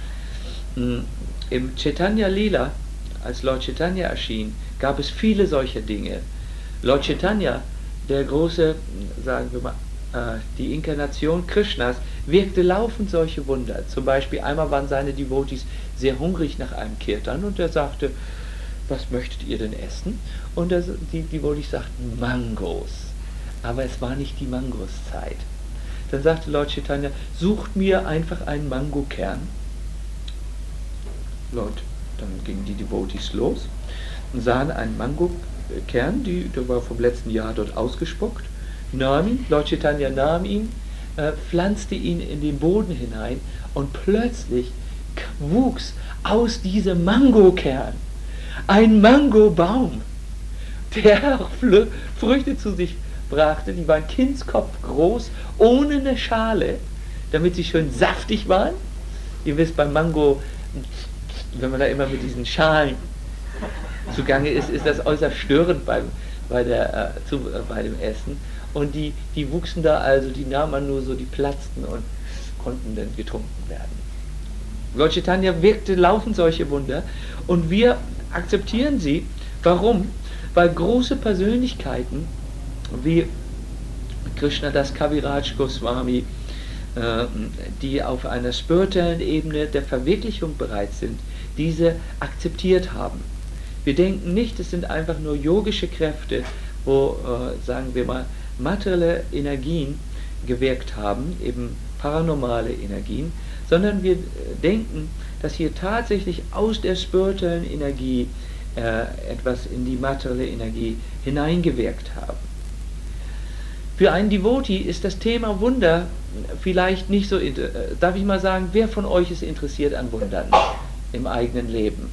Im Chaitanya Lila, als Lord Chaitanya erschien, gab es viele solcher Dinge. Lord Chaitanya, der große, sagen wir mal, äh, die Inkarnation Krishnas, wirkte laufend solche Wunder. Zum Beispiel einmal waren seine Devotees sehr hungrig nach einem Kirtan und er sagte, was möchtet ihr denn essen? Und das, die Devotees sagten, Mangos. Aber es war nicht die Mangoszeit. Dann sagte Lord Chaitanya, sucht mir einfach einen Mangokern. Lord, dann gingen die Devotees los und sahen einen Mangokern, die, der war vom letzten Jahr dort ausgespuckt, nahm ihn, Lord Chaitanya nahm ihn, äh, pflanzte ihn in den Boden hinein und plötzlich wuchs aus diesem Mangokern ein Mangobaum, der auch Früchte zu sich brachte, die waren Kindskopf groß, ohne eine Schale, damit sie schön saftig waren. Ihr wisst, beim Mango, wenn man da immer mit diesen Schalen zugange ist, ist das äußerst störend beim, bei, der, äh, zu, äh, bei dem Essen. Und die, die wuchsen da, also die nahm man nur so, die platzten und konnten dann getrunken werden. Lord Chaitanya wirkte laufend solche Wunder und wir akzeptieren sie. Warum? Weil große Persönlichkeiten wie Krishnadas Kaviraj Goswami, äh, die auf einer spirituellen Ebene der Verwirklichung bereit sind, diese akzeptiert haben. Wir denken nicht, es sind einfach nur yogische Kräfte, wo, äh, sagen wir mal, materielle Energien gewirkt haben, eben paranormale Energien, sondern wir denken, dass hier tatsächlich aus der spirituellen Energie äh, etwas in die materielle Energie hineingewirkt haben. Für einen Devotee ist das Thema Wunder vielleicht nicht so, äh, darf ich mal sagen, wer von euch ist interessiert an Wundern im eigenen Leben?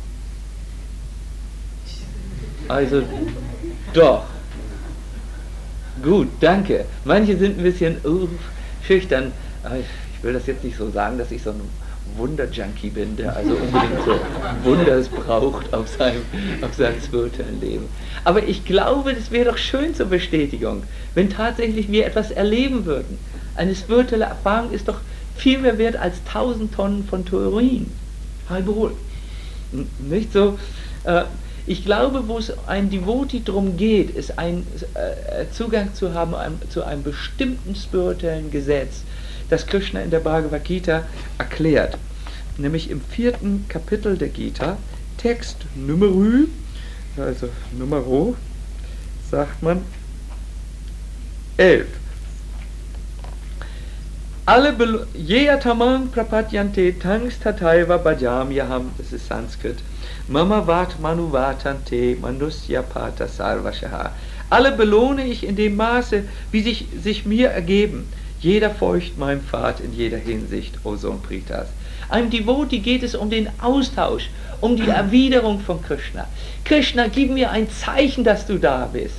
Also, doch. Gut, danke. Manche sind ein bisschen uh, schüchtern. Ich will das jetzt nicht so sagen, dass ich so ein Wunder-Junkie bin, der also unbedingt so Wunders braucht auf seinem, auf seinem spirituellen Leben. Aber ich glaube, das wäre doch schön zur Bestätigung, wenn tatsächlich wir etwas erleben würden. Eine spirituelle Erfahrung ist doch viel mehr wert als tausend Tonnen von Theorien. Halbwohl. Nicht so? Äh, ich glaube, wo es ein Devotee darum geht, ist ein äh, Zugang zu haben einem, zu einem bestimmten spirituellen Gesetz, das Krishna in der Bhagavad Gita erklärt. Nämlich im vierten Kapitel der Gita, Text Numero, also Numero, sagt man, elf. Alle Yeyatamang prapadyante tangs tataiva bhajamyaham, das ist Sanskrit, mama vat manu vatante manusya pata sarvashaha. Alle belohne ich in dem Maße, wie sich, sich mir ergeben. Jeder folgt meinem Pfad in jeder Hinsicht, O Sohn Pritas. Einem Devotee geht es um den Austausch, um die Erwiderung von Krishna. Krishna, gib mir ein Zeichen, dass du da bist.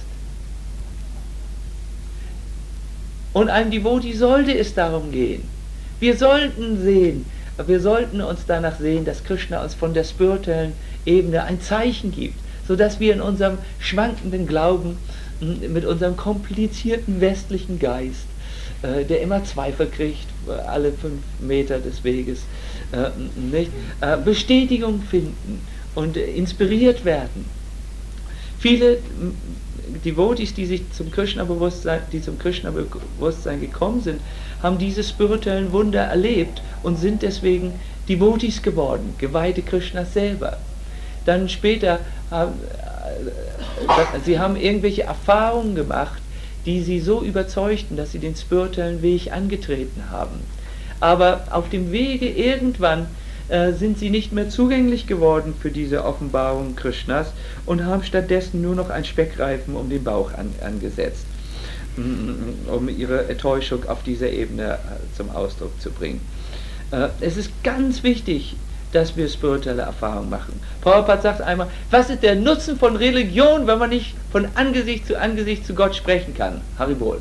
Und einem Devotee sollte es darum gehen. Wir sollten sehen, wir sollten uns danach sehen, dass Krishna uns von der spirituellen Ebene ein Zeichen gibt, sodass wir in unserem schwankenden Glauben, mit unserem komplizierten westlichen Geist, äh, der immer Zweifel kriegt, alle fünf Meter des Weges, äh, nicht, äh, Bestätigung finden und äh, inspiriert werden. Viele Devotees, die sich zum Krishna-Bewusstsein, die zum Krishna-Bewusstsein gekommen sind, haben diese spirituellen Wunder erlebt und sind deswegen Devotees geworden, Geweihte Krishnas selber. Dann später haben äh, sie haben irgendwelche Erfahrungen gemacht, die sie so überzeugten, dass sie den spirituellen Weg angetreten haben. Aber auf dem Wege irgendwann äh, sind sie nicht mehr zugänglich geworden für diese Offenbarung Krishnas und haben stattdessen nur noch einen Speckreifen um den Bauch an, angesetzt, um ihre Enttäuschung auf dieser Ebene äh, zum Ausdruck zu bringen. Äh, es ist ganz wichtig, dass wir spirituelle Erfahrungen machen. Prabhupada sagt einmal, was ist der Nutzen von Religion, wenn man nicht von Angesicht zu Angesicht zu Gott sprechen kann? Haribol.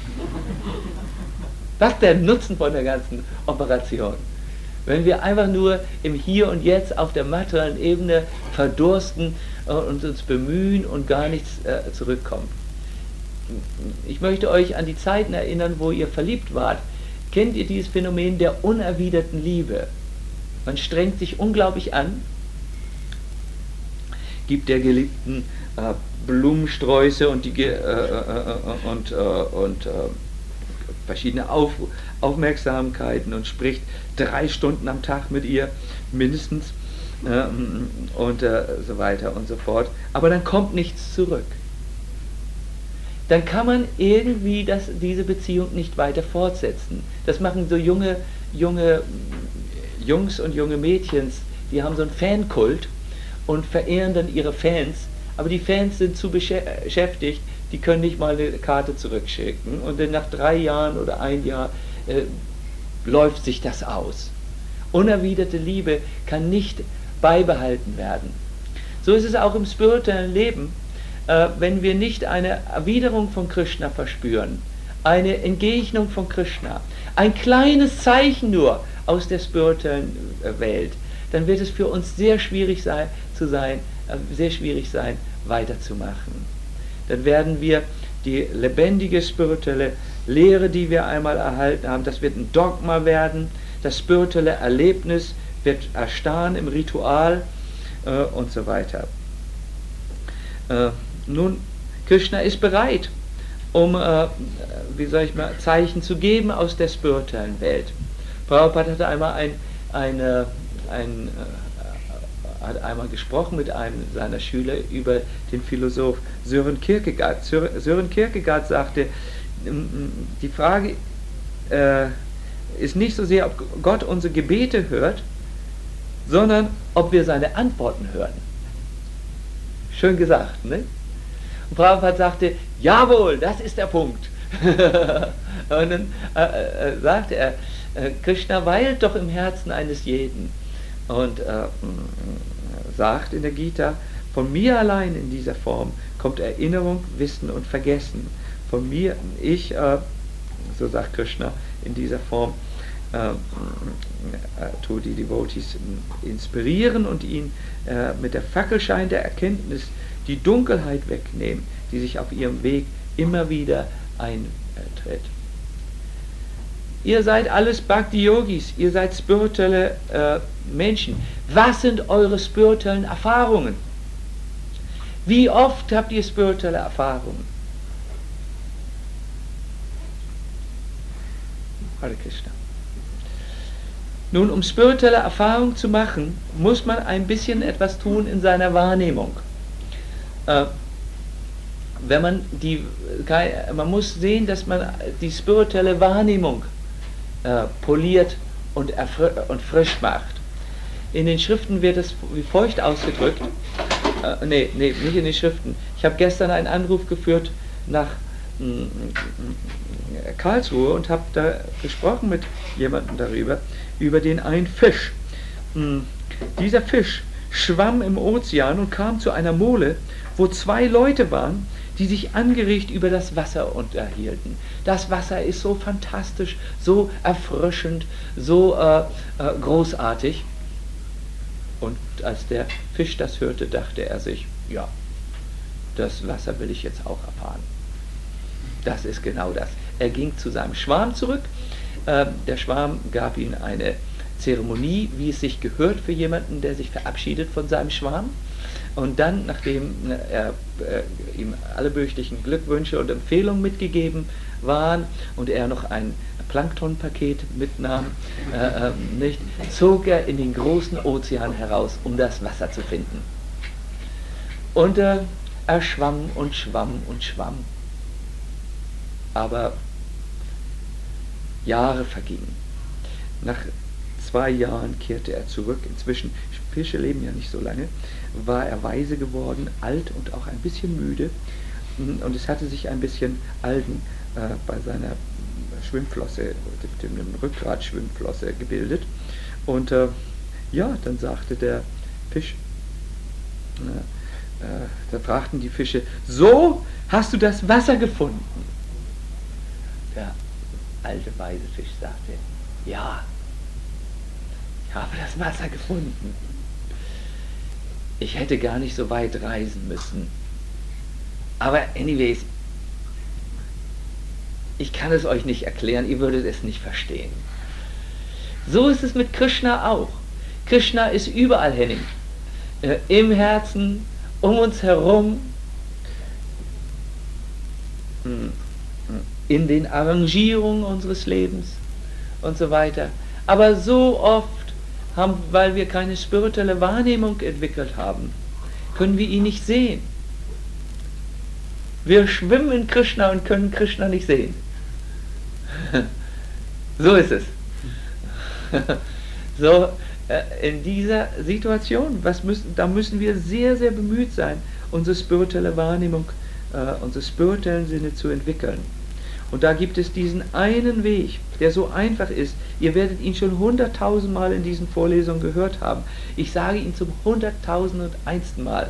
Was ist der Nutzen von der ganzen Operation? Wenn wir einfach nur im Hier und Jetzt auf der materiellen Ebene verdursten und uns bemühen und gar nichts äh, zurückkommt. Ich möchte euch an die Zeiten erinnern, wo ihr verliebt wart. Kennt ihr dieses Phänomen der unerwiderten Liebe? Man strengt sich unglaublich an, gibt der Geliebten äh, Blumensträuße und, die, äh, äh, und, äh, und äh, verschiedene Auf, Aufmerksamkeiten und spricht drei Stunden am Tag mit ihr, mindestens, äh, und äh, so weiter und so fort. Aber dann kommt nichts zurück. Dann kann man irgendwie das, diese Beziehung nicht weiter fortsetzen. Das machen so junge, junge Jungs und junge Mädchens, die haben so einen Fankult und verehren dann ihre Fans, aber die Fans sind zu beschäftigt, die können nicht mal eine Karte zurückschicken und dann nach drei Jahren oder ein Jahr äh, läuft sich das aus. Unerwiderte Liebe kann nicht beibehalten werden. So ist es auch im spirituellen Leben, äh, wenn wir nicht eine Erwiderung von Krishna verspüren, eine Entgegnung von Krishna, ein kleines Zeichen nur aus der spirituellen Welt, dann wird es für uns sehr schwierig sein, zu sein, sehr schwierig sein, weiterzumachen. Dann werden wir die lebendige spirituelle Lehre, die wir einmal erhalten haben, das wird ein Dogma werden, das spirituelle Erlebnis wird erstarren im Ritual äh, und so weiter. Äh, nun, Krishna ist bereit, um, äh, wie soll ich mal, Zeichen zu geben aus der spirituellen Welt. Prabhupada hatte einmal ein, eine, ein, äh, hat einmal gesprochen mit einem seiner Schüler über den Philosoph Søren Kierkegaard. Søren Kierkegaard sagte, die Frage äh, ist nicht so sehr, ob Gott unsere Gebete hört, sondern ob wir seine Antworten hören. Schön gesagt, ne? Und Prabhupada sagte, jawohl, das ist der Punkt. Und dann äh, äh, sagte er, Krishna weilt doch im Herzen eines jeden und äh, sagt in der Gita, von mir allein in dieser Form kommt Erinnerung, Wissen und Vergessen. Von mir, ich, äh, so sagt Krishna, in dieser Form äh, äh, tue die Devotees inspirieren und ihnen äh, mit der Fackelschein der Erkenntnis die Dunkelheit wegnehmen, die sich auf ihrem Weg immer wieder eintritt. Ihr seid alles Bhakti-Yogis, ihr seid spirituelle äh, Menschen. Was sind eure spirituellen Erfahrungen? Wie oft habt ihr spirituelle Erfahrungen? Hare Krishna. Nun, um spirituelle Erfahrungen zu machen, muss man ein bisschen etwas tun in seiner Wahrnehmung. Äh, wenn man die, man muss sehen, dass man die spirituelle Wahrnehmung äh, poliert und, und frisch macht. In den Schriften wird es wie folgt ausgedrückt. Äh, nee, nee, nicht in den Schriften. Ich habe gestern einen Anruf geführt nach mh, Karlsruhe und habe da gesprochen mit jemandem darüber, über den einen Fisch. Mh, dieser Fisch schwamm im Ozean und kam zu einer Mole, wo zwei Leute waren, die sich angeregt über das Wasser unterhielten. Das Wasser ist so fantastisch, so erfrischend, so äh, äh, großartig. Und als der Fisch das hörte, dachte er sich, ja, das Wasser will ich jetzt auch erfahren. Das ist genau das. Er ging zu seinem Schwarm zurück. Äh, der Schwarm gab ihm eine Zeremonie, wie es sich gehört für jemanden, der sich verabschiedet von seinem Schwarm. Und dann, nachdem er, äh, ihm alle möglichen Glückwünsche und Empfehlungen mitgegeben waren und er noch ein Planktonpaket mitnahm, äh, äh, nicht, zog er in den großen Ozean heraus, um das Wasser zu finden. Und äh, er schwamm und schwamm und schwamm. Aber Jahre vergingen. Nach zwei Jahren kehrte er zurück. Inzwischen, Fische leben ja nicht so lange, war er weise geworden, alt und auch ein bisschen müde. Und es hatte sich ein bisschen Algen äh, bei seiner Schwimmflosse, dem Rückgrat-Schwimmflosse gebildet. Und äh, ja, dann sagte der Fisch, äh, äh, da fragten die Fische, so hast du das Wasser gefunden? Der alte weise Fisch sagte, ja, ich habe das Wasser gefunden. Ich hätte gar nicht so weit reisen müssen. Aber anyways, ich kann es euch nicht erklären, ihr würdet es nicht verstehen. So ist es mit Krishna auch. Krishna ist überall, Henning. Äh, Im Herzen, um uns herum, in den Arrangierungen unseres Lebens und so weiter. Aber so oft, haben, weil wir keine spirituelle Wahrnehmung entwickelt haben, können wir ihn nicht sehen. Wir schwimmen in Krishna und können Krishna nicht sehen. So ist es. So, äh, in dieser Situation, was müssen, da müssen wir sehr, sehr bemüht sein, unsere spirituelle Wahrnehmung, äh, unsere spirituellen Sinne zu entwickeln. Und da gibt es diesen einen Weg, der so einfach ist. Ihr werdet ihn schon hunderttausend Mal in diesen Vorlesungen gehört haben. Ich sage ihn zum hunderttausendundeinsten Mal.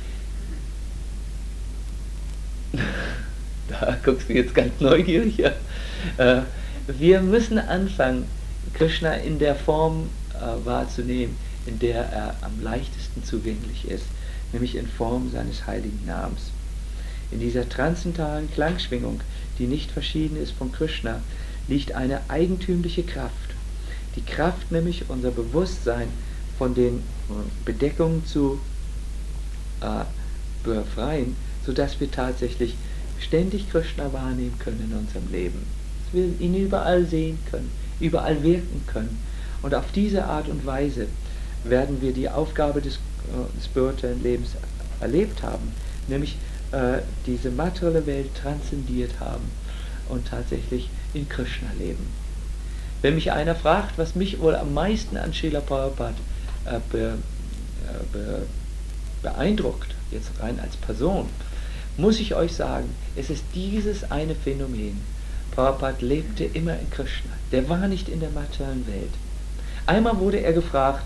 Da guckst du jetzt ganz neugierig. Ja. Äh, wir müssen anfangen, Krishna in der Form äh, wahrzunehmen, in der er am leichtesten zugänglich ist, nämlich in Form seines heiligen Namens. In dieser transzendentalen Klangschwingung, die nicht verschieden ist von Krishna, liegt eine eigentümliche Kraft. Die Kraft, nämlich unser Bewusstsein von den Bedeckungen zu äh, befreien, sodass wir tatsächlich ständig Krishna wahrnehmen können in unserem Leben. Dass wir ihn überall sehen können, überall wirken können. Und auf diese Art und Weise werden wir die Aufgabe des äh, spirituellen Lebens erlebt haben, nämlich äh, diese materielle Welt transzendiert haben und tatsächlich in Krishna leben. Wenn mich einer fragt, was mich wohl am meisten an Srila Prabhupada äh, be, äh, be, beeindruckt, jetzt rein als Person, muss ich euch sagen, es ist dieses eine Phänomen. Prabhupada lebte immer in Krishna. Der war nicht in der materiellen Welt. Einmal wurde er gefragt,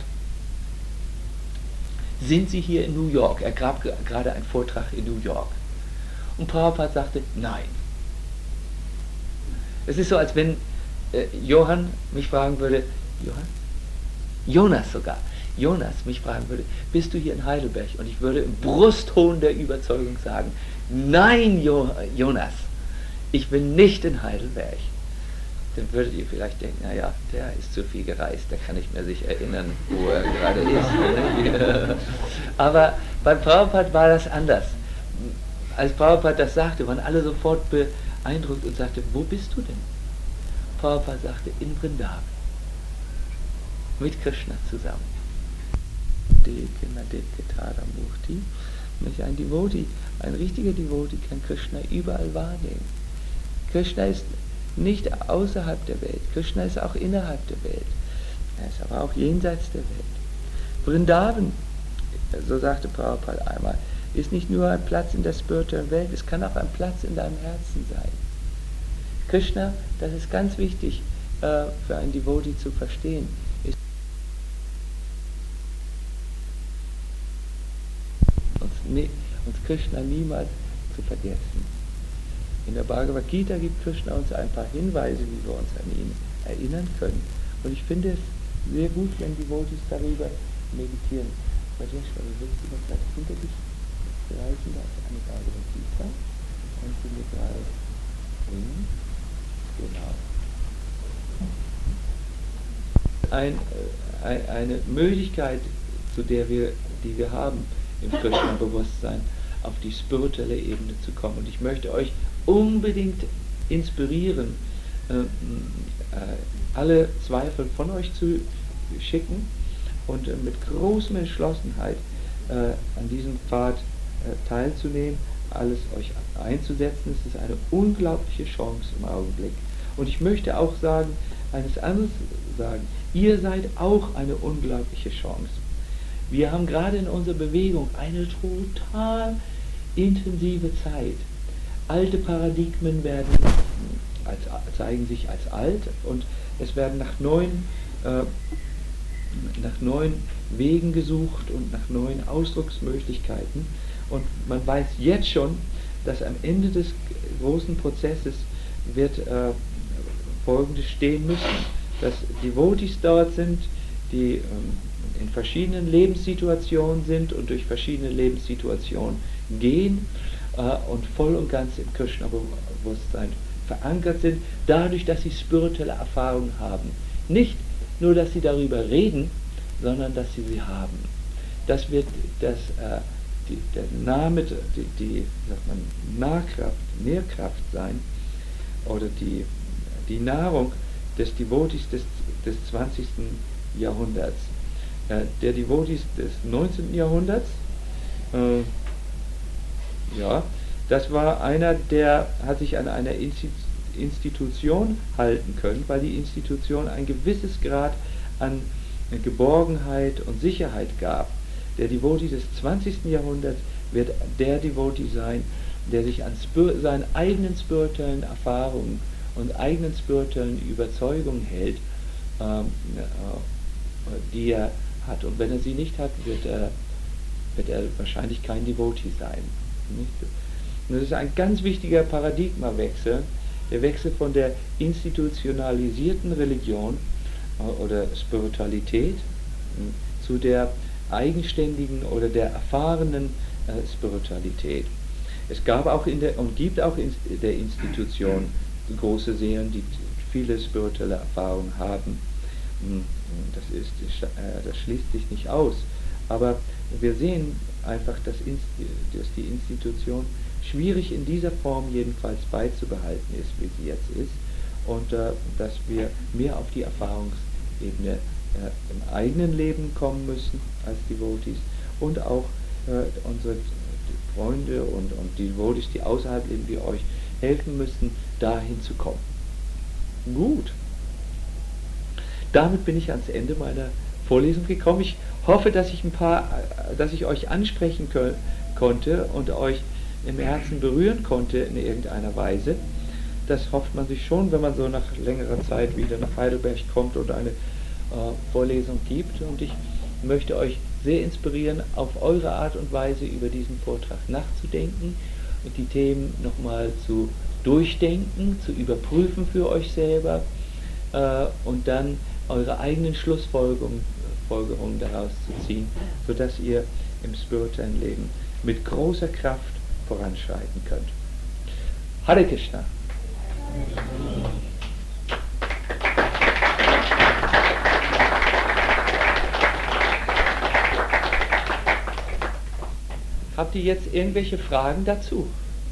sind Sie hier in New York? Er gab gerade einen Vortrag in New York. Und Prabhupada sagte, nein. Es ist so, als wenn äh, Johann mich fragen würde, Johann? Jonas sogar. Jonas mich fragen würde, bist du hier in Heidelberg? Und ich würde im Brustton der Überzeugung sagen, nein, jo Jonas, ich bin nicht in Heidelberg. dann würdet ihr vielleicht denken, naja, der ist zu viel gereist, der kann nicht mehr sich erinnern, wo er gerade ist. Aber bei Prabhupada war das anders. Als Prabhupada das sagte, waren alle sofort beeindruckt und sagte, wo bist du denn? Prabhupada sagte, in Vrindavan, mit Krishna zusammen. Ein Devotee, ein richtiger Devotee kann Krishna überall wahrnehmen. Krishna ist nicht außerhalb der Welt, Krishna ist auch innerhalb der Welt. Er ist aber auch jenseits der Welt. Vrindavan, so sagte Prabhupada einmal, ist nicht nur ein Platz in der spirituellen Welt, es kann auch ein Platz in deinem Herzen sein. Krishna, das ist ganz wichtig äh, für einen Devotee zu verstehen, ist uns, ne, uns Krishna niemals zu vergessen. In der Bhagavad Gita gibt Krishna uns ein paar Hinweise, wie wir uns an ihn erinnern können. Und ich finde es sehr gut, wenn Devotees darüber meditieren. Rajeshwar, willst du das gleich hinter dich reichen? Da ist eine Bhagavad Gita. Und sie mir gerade bringen. Genau. Ein, äh, eine Möglichkeit, zu der wir, die wir haben im Krishna-Bewusstsein, auf die spirituelle Ebene zu kommen. Und ich möchte euch unbedingt inspirieren, äh, äh, alle Zweifel von euch zu schicken und äh, mit großer Entschlossenheit äh, an diesem Pfad äh, teilzunehmen, alles euch einzusetzen. Es ist eine unglaubliche Chance im Augenblick. Und ich möchte auch sagen, eines anderes sagen, ihr seid auch eine unglaubliche Chance. Wir haben gerade in unserer Bewegung eine total intensive Zeit. Alte Paradigmen werden als, zeigen sich als alt und es werden nach neuen, äh, nach neuen Wegen gesucht und nach neuen Ausdrucksmöglichkeiten. Und man weiß jetzt schon, dass am Ende des großen Prozesses wird äh, Folgendes stehen müssen, dass Devotees dort sind, die ähm, in verschiedenen Lebenssituationen sind und durch verschiedene Lebenssituationen gehen äh, und voll und ganz im Krishna-Bewusstsein verankert sind, dadurch, dass sie spirituelle Erfahrungen haben. Nicht nur, dass sie darüber reden, sondern dass sie sie haben. Das wird das, äh, die, der Name, die, die sagt man, Nahkraft, Nährkraft sein, oder die, die Nahrung des Devotees des, des zwanzigsten Jahrhunderts. Äh, der Devotees des neunzehnten Jahrhunderts, äh, ja, das war einer, der hat sich an einer Institution halten können, weil die Institution ein gewisses Grad an Geborgenheit und Sicherheit gab. Der Devotee des zwanzigsten Jahrhunderts wird der Devotee sein, der sich an Spir- seinen eigenen spirituellen Erfahrungen und eigenen spirituellen Überzeugungen hält, ähm, äh, die er hat. Und wenn er sie nicht hat, wird er, wird er wahrscheinlich kein Devotee sein. Nicht? Und das ist ein ganz wichtiger Paradigmawechsel, der Wechsel von der institutionalisierten Religion äh, oder Spiritualität äh, zu der eigenständigen oder der erfahrenen äh, Spiritualität. Es gab auch in der und gibt auch in der Institution große Seelen, die viele spirituelle Erfahrungen haben. Das, ist, das schließt sich nicht aus. Aber wir sehen einfach, dass, dass die Institution schwierig in dieser Form jedenfalls beizubehalten ist, wie sie jetzt ist. Und äh, dass wir mehr auf die Erfahrungsebene äh, im eigenen Leben kommen müssen als Devotees und auch äh, unsere Freunde und, und die Devotees, die außerhalb leben, wie euch helfen müssen, dahin zu kommen. Gut. Damit bin ich ans Ende meiner Vorlesung gekommen. Ich hoffe, dass ich ein paar, dass ich euch ansprechen ko- konnte und euch im Herzen berühren konnte in irgendeiner Weise. Das hofft man sich schon, wenn man so nach längerer Zeit wieder nach Heidelberg kommt oder eine äh, Vorlesung gibt. Und ich möchte euch sehr inspirieren, auf eure Art und Weise über diesen Vortrag nachzudenken und die Themen nochmal zu durchdenken, zu überprüfen für euch selber äh, und dann eure eigenen Schlussfolgerungen Folgerungen daraus zu ziehen, sodass ihr im spirituellen Leben mit großer Kraft voranschreiten könnt. Hare Krishna! habt ihr jetzt irgendwelche Fragen dazu?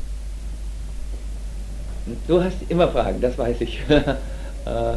Du hast immer Fragen, das weiß ich. äh,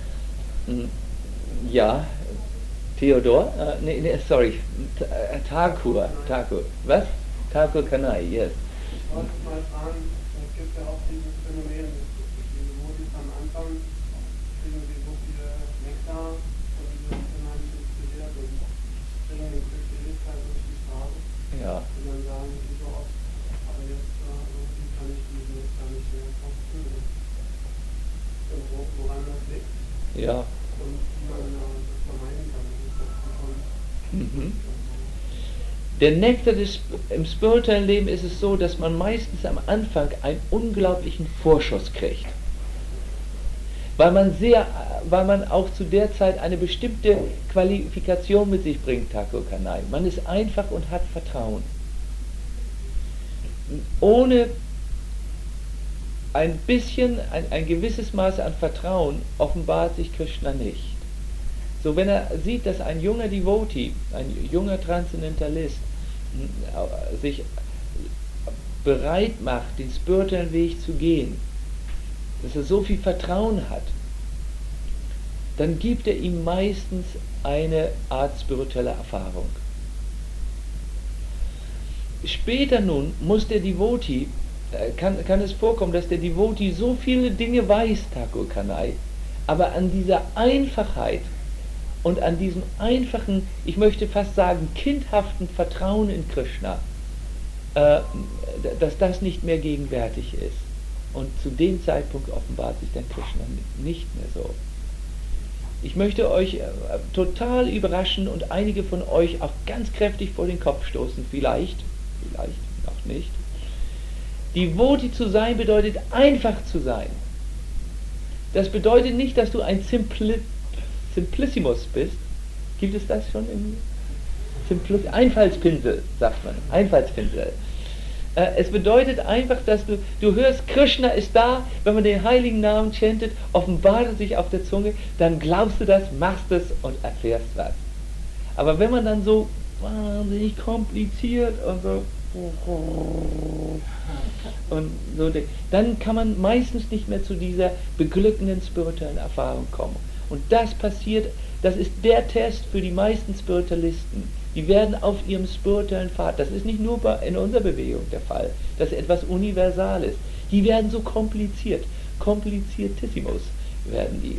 ja, Theodor? Äh, nee, nee, sorry. Thakur. Thakur. Was? Thakur Kanai, yes. Ich wollte mal fragen, es gibt ja auch dieses Phänomen, diese Modis am Anfang, kriegen sie so viele Nektar und die sind unheimlich inspiriert und bringen den Glückseligkeit durch die Straße. Ja. Und dann sagen sie so oft, aber jetzt äh, irgendwie kann ich diesen Nektar nicht mehr kosten. Und wo, woran das liegt. Ja. Und wie man äh, das vermeiden kann. Mhm. Der Nektar des, im spirituellen Leben ist es so, dass man meistens am Anfang einen unglaublichen Vorschuss kriegt. Weil man sehr, weil man auch zu der Zeit eine bestimmte Qualifikation mit sich bringt, Thakur Kanai. Man ist einfach und hat Vertrauen. Ohne ein bisschen, ein, ein gewisses Maß an Vertrauen offenbart sich Krishna nicht. So, wenn er sieht, dass ein junger Devotee, ein junger Transzendentalist sich bereit macht, den spirituellen Weg zu gehen, dass er so viel Vertrauen hat, dann gibt er ihm meistens eine Art spirituelle Erfahrung. Später nun muss der Devotee, kann, kann es vorkommen, dass der Devotee so viele Dinge weiß, Thakur Kanai, aber an dieser Einfachheit und an diesem einfachen, ich möchte fast sagen, kindhaften Vertrauen in Krishna, äh, dass das nicht mehr gegenwärtig ist. Und zu dem Zeitpunkt offenbart sich dann Krishna nicht mehr so. Ich möchte euch äh, total überraschen und einige von euch auch ganz kräftig vor den Kopf stoßen. Vielleicht, vielleicht auch nicht. Devotee zu sein bedeutet einfach zu sein. Das bedeutet nicht, dass du ein Simpli Simplissimus bist. Gibt es das schon im Simpl Einfallspinsel, sagt man. Einfallspinsel. Äh, es bedeutet einfach, dass du, du hörst, Krishna ist da, wenn man den heiligen Namen chantet, offenbart er sich auf der Zunge, dann glaubst du das, machst es und erfährst was. Aber wenn man dann so wahnsinnig kompliziert und so und so, dann kann man meistens nicht mehr zu dieser beglückenden spirituellen Erfahrung kommen. Und das passiert, das ist der Test für die meisten Spiritualisten. Die werden auf ihrem spirituellen Pfad, das ist nicht nur in unserer Bewegung der Fall, das ist etwas Universales. Die werden so kompliziert, kompliziertissimus werden die.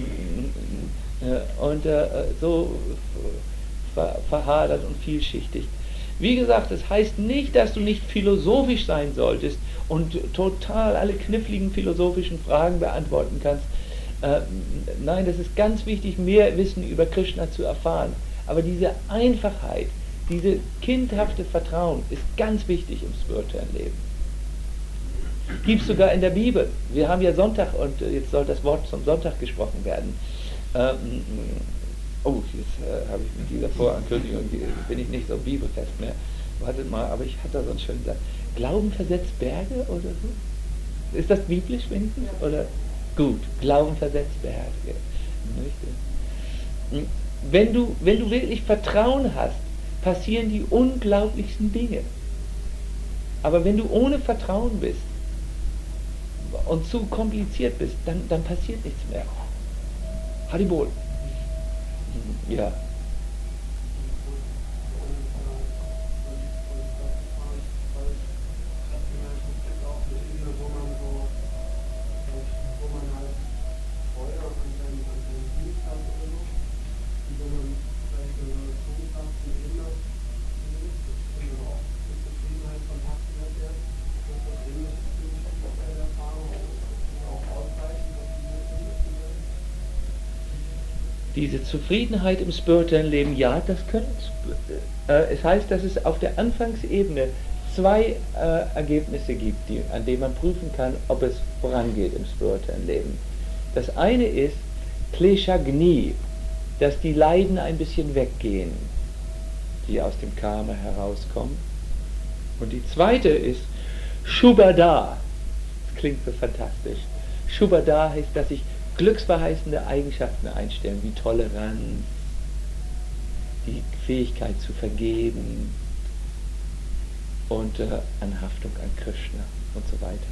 Und äh, so ver verhadert und vielschichtig. Wie gesagt, das heißt nicht, dass du nicht philosophisch sein solltest und total alle kniffligen philosophischen Fragen beantworten kannst. Äh, nein, das ist ganz wichtig, mehr Wissen über Krishna zu erfahren. Aber diese Einfachheit, diese kindhafte Vertrauen ist ganz wichtig im spirituellen Leben. Gibt es sogar in der Bibel. Wir haben ja Sonntag und jetzt soll das Wort zum Sonntag gesprochen werden. Ähm, oh, jetzt äh, habe ich mit dieser Vorankündigung, bin ich nicht so bibelfest mehr. Wartet mal, aber ich hatte sonst schon gesagt, Glauben versetzt Berge oder so? Ist das biblisch wenigstens? Oder? Gut, Glauben versetzt Berge. Wenn du, wenn du wirklich Vertrauen hast, passieren die unglaublichsten Dinge. Aber wenn du ohne Vertrauen bist und zu kompliziert bist, dann, dann passiert nichts mehr. Haribol. Ja. Diese Zufriedenheit im spirituellen Leben, ja, das können. Äh, es heißt, dass es auf der Anfangsebene zwei äh, Ergebnisse gibt, die, an denen man prüfen kann, ob es vorangeht im spirituellen Leben. Das eine ist Kleshagni, dass die Leiden ein bisschen weggehen, die aus dem Karma herauskommen. Und die zweite ist Shubhada. Das klingt so fantastisch. Shubhada heißt, dass ich glücksverheißende Eigenschaften einstellen, wie Toleranz, die Fähigkeit zu vergeben, und äh, Anhaftung an Krishna und so weiter.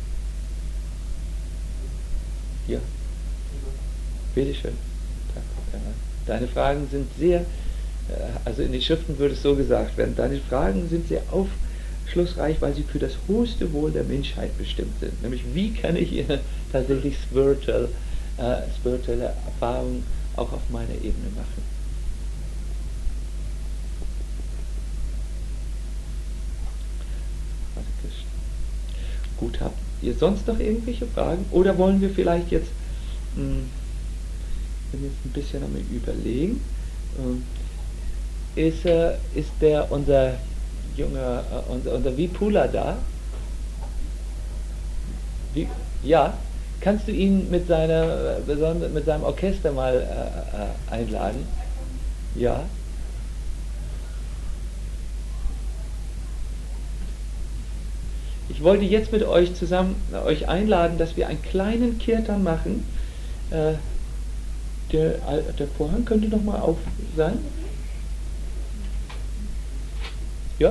Ja, bitteschön. Deine Fragen sind sehr, also in den Schriften würde es so gesagt werden, deine Fragen sind sehr aufschlussreich, weil sie für das höchste Wohl der Menschheit bestimmt sind. Nämlich, wie kann ich tatsächlich spiritual, äh, spirituelle Erfahrungen auch auf meiner Ebene machen. Gut, habt ihr sonst noch irgendwelche Fragen? Oder wollen wir vielleicht jetzt, mh, ich bin jetzt ein bisschen am Überlegen, äh, ist, äh, ist der, unser junger, äh, unser, unser Vipula da? Wie, ja, kannst du ihn mit, seiner, äh, mit seinem Orchester mal äh, äh, einladen? Ja. Ich wollte jetzt mit euch zusammen äh, euch einladen, dass wir einen kleinen Kirtan machen. Äh, der, der Vorhang könnte noch mal auf sein. Ja?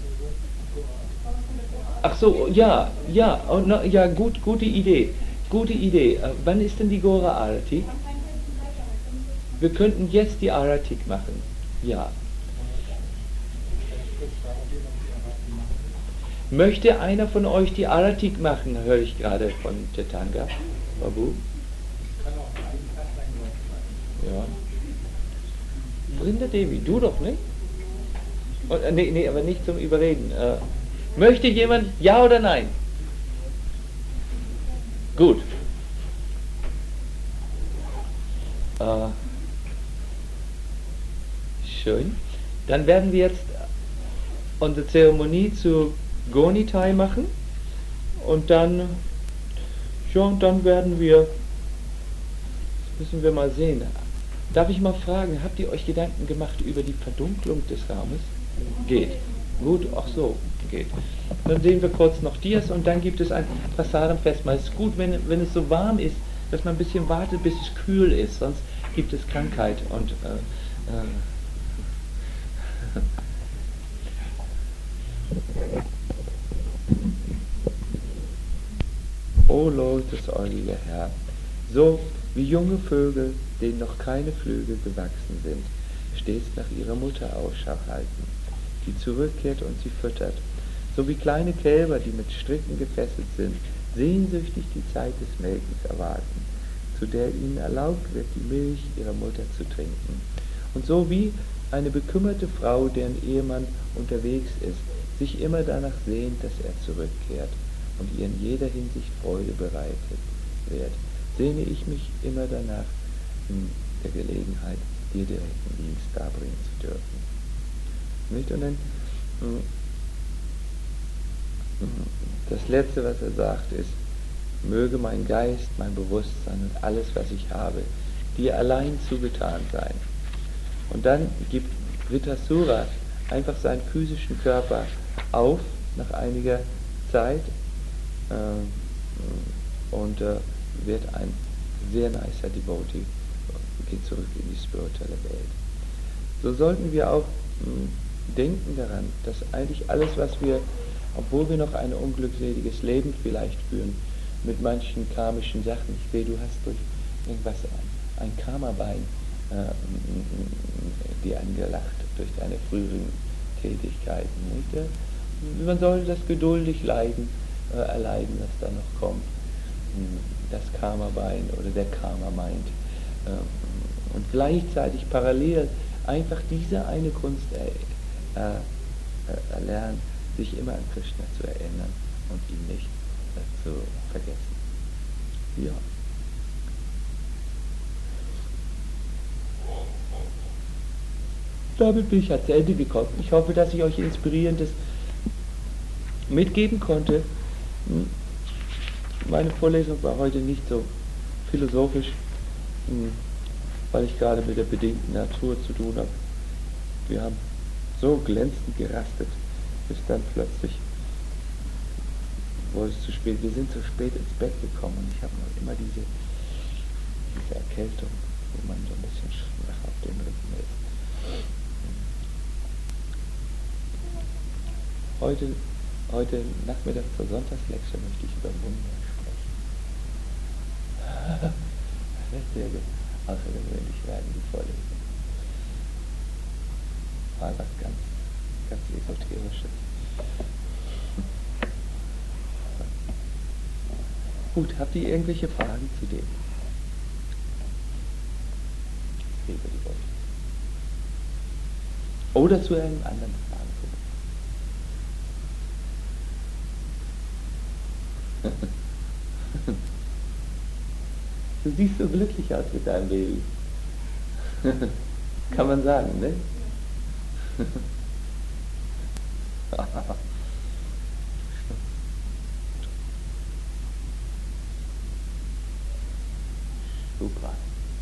Ach so, ja, ja, oh, no, ja, gut, gute Idee, gute Idee. Äh, wann ist denn die Gora Arati? Wir könnten jetzt die Arati machen. Ja. Möchte einer von euch die Aratik machen, höre ich gerade von Tetanga. Babu? Ja. Brinda Devi, du doch nicht? Und, äh, nee, nee, aber nicht zum Überreden. Äh, möchte jemand, ja oder nein? Gut. Äh, schön. Dann werden wir jetzt unsere Zeremonie zu Gonitai machen und dann, ja, und dann werden wir, müssen wir mal sehen. Darf ich mal fragen, habt ihr euch Gedanken gemacht über die Verdunklung des Raumes? Geht. Gut, ach so, geht. Dann sehen wir kurz noch Dias und dann gibt es ein Prasadam-Festmahl. Es ist gut, wenn, wenn es so warm ist, dass man ein bisschen wartet, bis es kühl ist, sonst gibt es Krankheit und äh, äh, O lotusäugiger Herr, so wie junge Vögel, denen noch keine Flügel gewachsen sind, stets nach ihrer Mutter Ausschau halten, die zurückkehrt und sie füttert, so wie kleine Kälber, die mit Stricken gefesselt sind, sehnsüchtig die Zeit des Melkens erwarten, zu der ihnen erlaubt wird, die Milch ihrer Mutter zu trinken. Und so wie eine bekümmerte Frau, deren Ehemann unterwegs ist, sich immer danach sehnt, dass er zurückkehrt und ihr in jeder Hinsicht Freude bereitet wird, sehne ich mich immer danach, in der Gelegenheit, dir direkten Dienst darbringen zu dürfen. Nicht? Und dann das Letzte, was er sagt, ist, möge mein Geist, mein Bewusstsein und alles, was ich habe, dir allein zugetan sein. Und dann gibt Vritasura einfach seinen physischen Körper auf, nach einiger Zeit, äh, und äh, wird ein sehr nicer Devotee, geht zurück in die spirituelle Welt. So sollten wir auch mh, denken daran, dass eigentlich alles, was wir, obwohl wir noch ein unglückseliges Leben vielleicht führen, mit manchen karmischen Sachen, ich sehe, du hast durch irgendwas ein, ein Karma-Bein äh, dir angelacht, durch deine früheren Tätigkeiten. Nicht? Man sollte das geduldig leiden, äh, erleiden, was da noch kommt. Das Karma-Bein oder der Karma-Mind. Äh, und gleichzeitig parallel einfach diese eine Kunst er, äh, äh, erlernen, sich immer an Krishna zu erinnern und ihn nicht äh, zu vergessen. Ja. Damit bin ich ans Ende gekommen. Ich hoffe, dass ich euch Inspirierendes mitgeben konnte. Meine Vorlesung war heute nicht so philosophisch, weil ich gerade mit der bedingten Natur zu tun habe. Wir haben so glänzend gerastet, bis dann plötzlich wurde es zu spät. Wir sind zu spät ins Bett gekommen und ich habe noch immer diese, diese Erkältung, wo man so ein bisschen schwach auf dem Rücken ist. Heute, heute Nachmittag zur Sonntagslektion möchte ich über Wunder sprechen. Sehr außergewöhnlich werden die Vorlesungen. Mal was ganz, ganz Esoterisches. Gut, habt ihr irgendwelche Fragen zu dem? Über die Worte. Oder zu einem anderen Fragenpunkt. Du siehst so glücklich aus mit deinem Baby. Kann man sagen, ne? Super.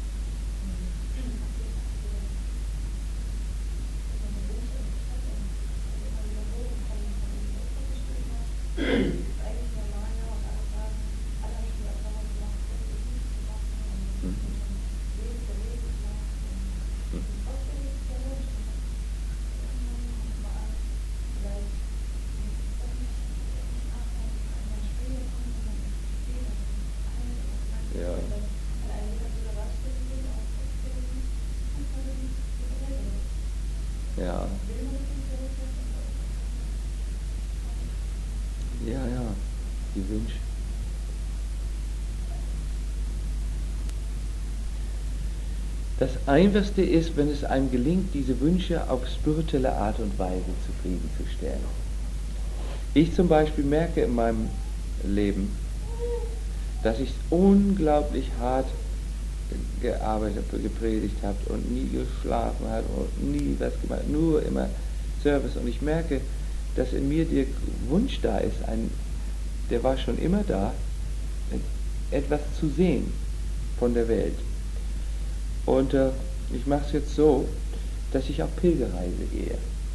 Ja. Ja, ja, die Wünsche. Das Einfachste ist, wenn es einem gelingt, diese Wünsche auf spirituelle Art und Weise zufriedenzustellen. Ich zum Beispiel merke in meinem Leben, dass ich unglaublich hart gearbeitet, gepredigt habe und nie geschlafen habe und nie was gemacht, nur immer Service. Und ich merke, dass in mir der Wunsch da ist, ein, der war schon immer da, etwas zu sehen von der Welt. Und äh, ich mache es jetzt so, dass ich auf Pilgerreise gehe.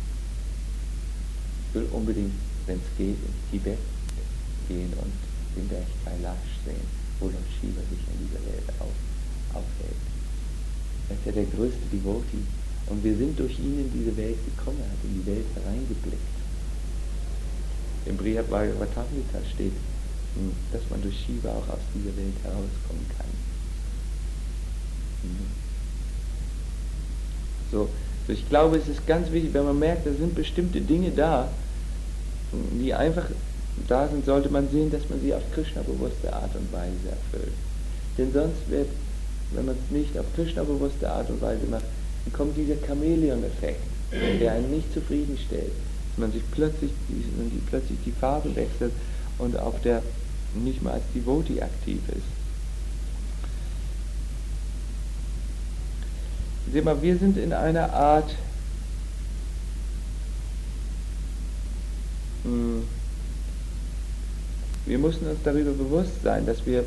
Ich will unbedingt, wenn es geht, in Tibet gehen und den Berg Kailash sehen, wo Lord Shiva sich in dieser Welt auf aufhält. Er ist ja der größte Devotee und wir sind durch ihn in diese Welt gekommen, er hat in die Welt hereingeblickt. Im Brihad Bhagavatamrita steht, dass man durch Shiva auch aus dieser Welt herauskommen kann. So, so ich glaube, es ist ganz wichtig, wenn man merkt, da sind bestimmte Dinge da, die einfach da sind, sollte man sehen, dass man sie auf Krishna-bewusste Art und Weise erfüllt. Denn sonst wird, wenn man es nicht auf Krishna-bewusste Art und Weise macht, dann kommt dieser Chamäleon-Effekt, der einen nicht zufriedenstellt. Dass man sich plötzlich, die, die, plötzlich die Farbe wechselt und auf der nicht mal als Devotee aktiv ist. Seht mal, wir sind in einer Art mh, wir müssen uns darüber bewusst sein, dass wir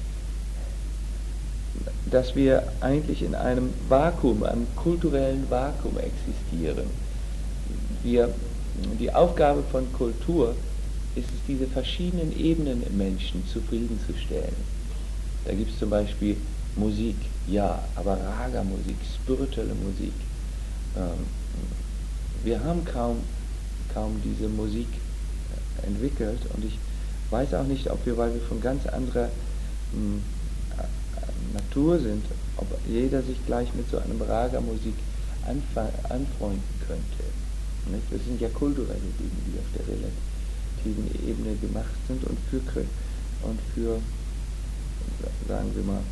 dass wir eigentlich in einem Vakuum, einem kulturellen Vakuum existieren. Wir, die Aufgabe von Kultur ist es, diese verschiedenen Ebenen im Menschen zufriedenzustellen. Da gibt es zum Beispiel Musik, ja, aber Raga-Musik, spirituelle Musik. Ähm, wir haben kaum, kaum diese Musik entwickelt und ich weiß auch nicht, ob wir, weil wir von ganz anderer mh, Natur sind, ob jeder sich gleich mit so einem Raga-Musik anfreunden könnte. Nicht? Das sind ja kulturelle Dinge, die auf der relativen Ebene gemacht sind und für, und für sagen wir mal,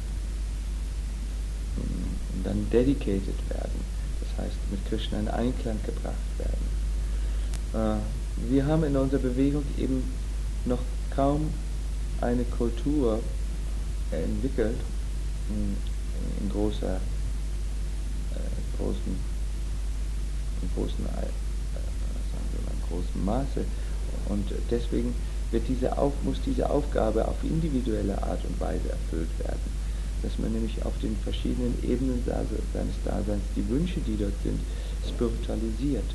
dann dedicated werden. Das heißt, mit Krishna in Einklang gebracht werden. Wir haben in unserer Bewegung eben noch kaum eine Kultur entwickelt, in großer, äh, großen, in großen, äh, sagen wir mal, in großem Maße. Und deswegen wird diese auf, muss diese Aufgabe auf individuelle Art und Weise erfüllt werden. Dass man nämlich auf den verschiedenen Ebenen seines Daseins die Wünsche, die dort sind, spiritualisiert.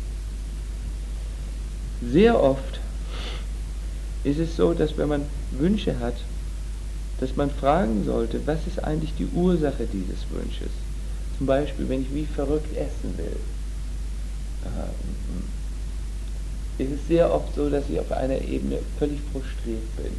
Sehr oft ist es so, dass wenn man Wünsche hat, dass man fragen sollte, was ist eigentlich die Ursache dieses Wunsches? Zum Beispiel, wenn ich wie verrückt essen will. ist es sehr oft so, dass ich auf einer Ebene völlig frustriert bin.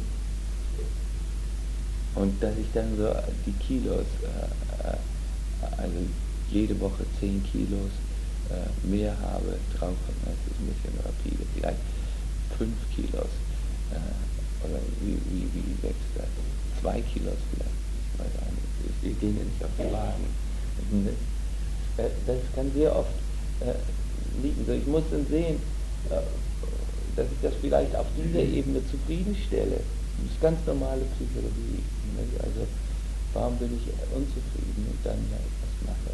Und dass ich dann so die Kilos, äh, also jede Woche zehn Kilos äh, mehr habe, drauf, das ist ein bisschen rapide, vielleicht fünf Kilos, äh, oder wie, wie, wie wächst das? Zwei Kilos vielleicht, ich weiß auch nicht, ich gehe nicht auf die Wagen. Das kann sehr oft äh, liegen. So, ich muss dann sehen, äh, dass ich das vielleicht auf dieser Ebene zufriedenstelle. Das ist ganz normale Psychologie. Also, warum bin ich unzufrieden und dann ja etwas mache?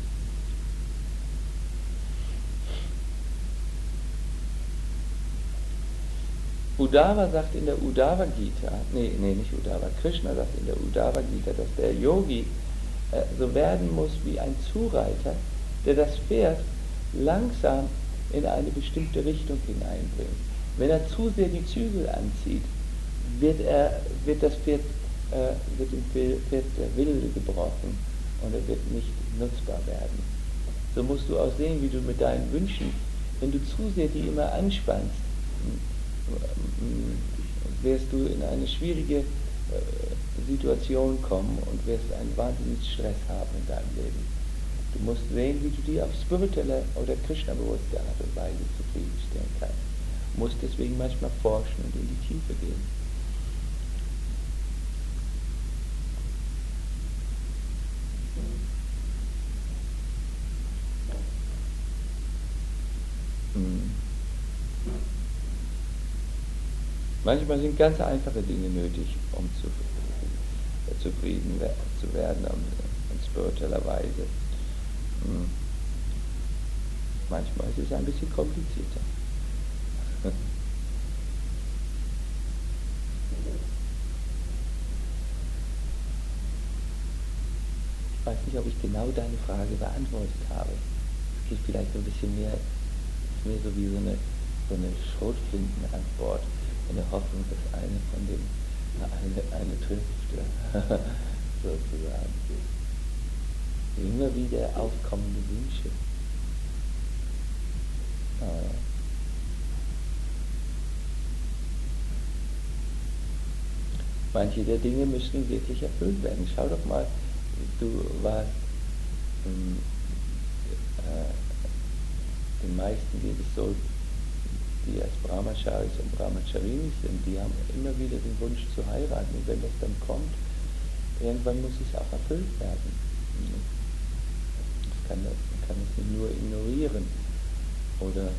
Uddhava sagt in der Uddhava Gita, nee, nee, nicht Uddhava, Krishna sagt in der Uddhava Gita, dass der Yogi äh, so werden muss wie ein Zureiter, der das Pferd langsam in eine bestimmte Richtung hineinbringt. Wenn er zu sehr die Zügel anzieht, wird, er, wird das Pferd, äh, wird dem Pferd der Wille gebrochen und er wird nicht nutzbar werden. So musst du auch sehen, wie du mit deinen Wünschen, wenn du zu sehr die immer anspannst, wirst du in eine schwierige äh, Situation kommen und wirst einen wahnsinnigen Stress haben in deinem Leben. Du musst sehen, wie du die auf spirituelle oder Krishna-bewusste Art und Weise zufriedenstellen kannst. Du musst deswegen manchmal forschen und in die Tiefe gehen. Hm. Manchmal sind ganz einfache Dinge nötig, um zu, äh, zufrieden we- zu werden um, in spiritueller Weise. Hm. Manchmal ist es ein bisschen komplizierter. Ich weiß nicht, ob ich genau deine Frage beantwortet habe. Es geht vielleicht so ein bisschen mehr, ist mehr so wie so eine, so eine Schrotflintenantwort, in der Hoffnung, dass eine von dem eine, eine trifft, sozusagen. Immer wieder aufkommende Wünsche. Ah. Manche der Dinge müssen wirklich erfüllt werden. Schau doch mal, du warst, ähm, äh, den meisten geht es so, die als Brahmacharis und Brahmacharinis sind, die haben immer wieder den Wunsch zu heiraten. Und wenn das dann kommt, irgendwann muss es auch erfüllt werden. Das kann, man kann es nicht nur ignorieren. Oder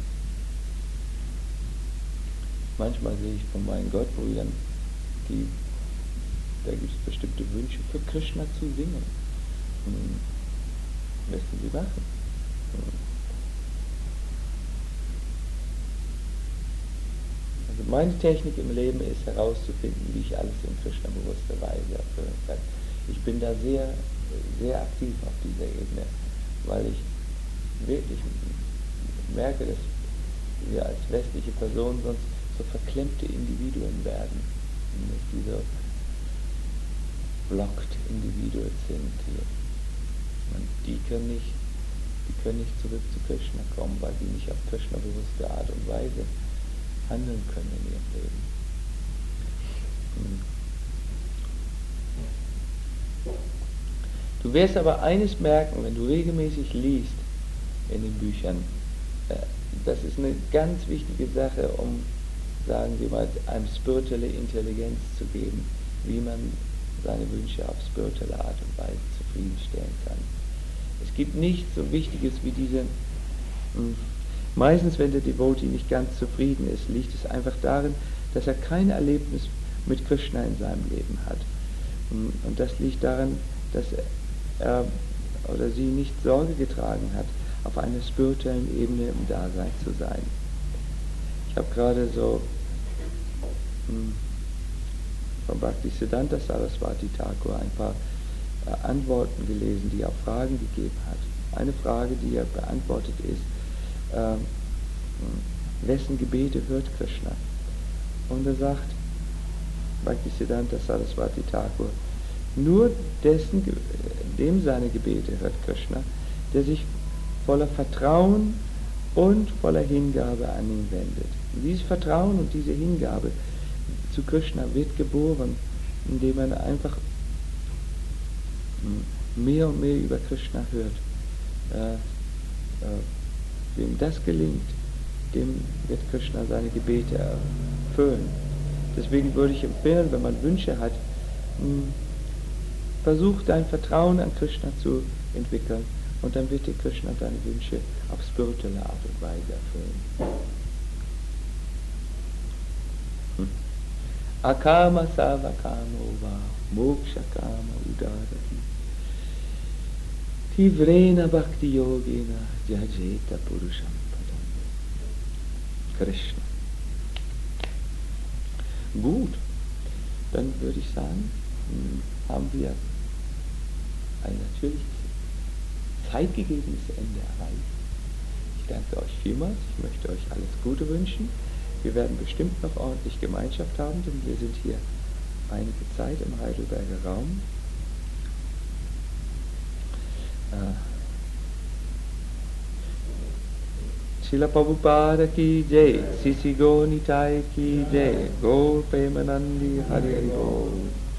manchmal sehe ich von meinen Gottbrüdern, die, da gibt es bestimmte Wünsche für Krishna zu singen. Hm. Müssen sie machen. Hm. Also meine Technik im Leben ist herauszufinden, wie ich alles in Krishna-bewusster Weise erfüllen kann. Ich bin da sehr, sehr aktiv auf dieser Ebene, weil ich wirklich merke, dass wir als westliche Personen sonst so verklemmte Individuen werden, die so blocked Individuen sind. Und die können nicht, die können nicht zurück zu Krishna kommen, weil die nicht auf Krishna-bewusste Art und Weise handeln können in ihrem Leben. Du wirst aber eines merken, wenn du regelmäßig liest in den Büchern, äh, das ist eine ganz wichtige Sache, um, sagen wir mal, einem spirituelle Intelligenz zu geben, wie man seine Wünsche auf spirituelle Art und Weise zufriedenstellen kann. Es gibt nichts so Wichtiges wie diese, mh, meistens wenn der Devotee nicht ganz zufrieden ist, liegt es einfach darin, dass er kein Erlebnis mit Krishna in seinem Leben hat. Und das liegt daran, dass er oder sie nicht Sorge getragen hat, auf einer spirituellen Ebene im Dasein zu sein. Ich habe gerade so mh, von Bhaktisiddhanta Saraswati Thakur ein paar äh, Antworten gelesen, die er auf Fragen gegeben hat. Eine Frage, die er beantwortet ist, äh, wessen Gebete hört Krishna? Und er sagt, Bhaktisiddhanta Saraswati Thakur, nur dessen, dem seine Gebete hört Krishna, der sich voller Vertrauen und voller Hingabe an ihn wendet. Und dieses Vertrauen und diese Hingabe zu Krishna wird geboren, indem man einfach mehr und mehr über Krishna hört. Äh, äh, wem das gelingt, dem wird Krishna seine Gebete erfüllen. Deswegen würde ich empfehlen, wenn man Wünsche hat, mh, versuch dein Vertrauen an Krishna zu entwickeln und dann wird dir Krishna deine Wünsche auf spirituelle Art und Weise erfüllen. Hm. Akama savakamo va moksha kama udadati tivrena bhakti yogena jajeta purusham padam. Krishna. Gut, dann würde ich sagen, haben wir ein natürliches, zeitgegebenes Ende erreicht. Ich danke euch vielmals, ich möchte euch alles Gute wünschen. Wir werden bestimmt noch ordentlich Gemeinschaft haben, denn wir sind hier einige Zeit im Heidelberger Raum. Äh, Srila Prabhupada ki jai, Sisi Go Nitai ki jai, Gaur Premanandi Hari Hari Bol.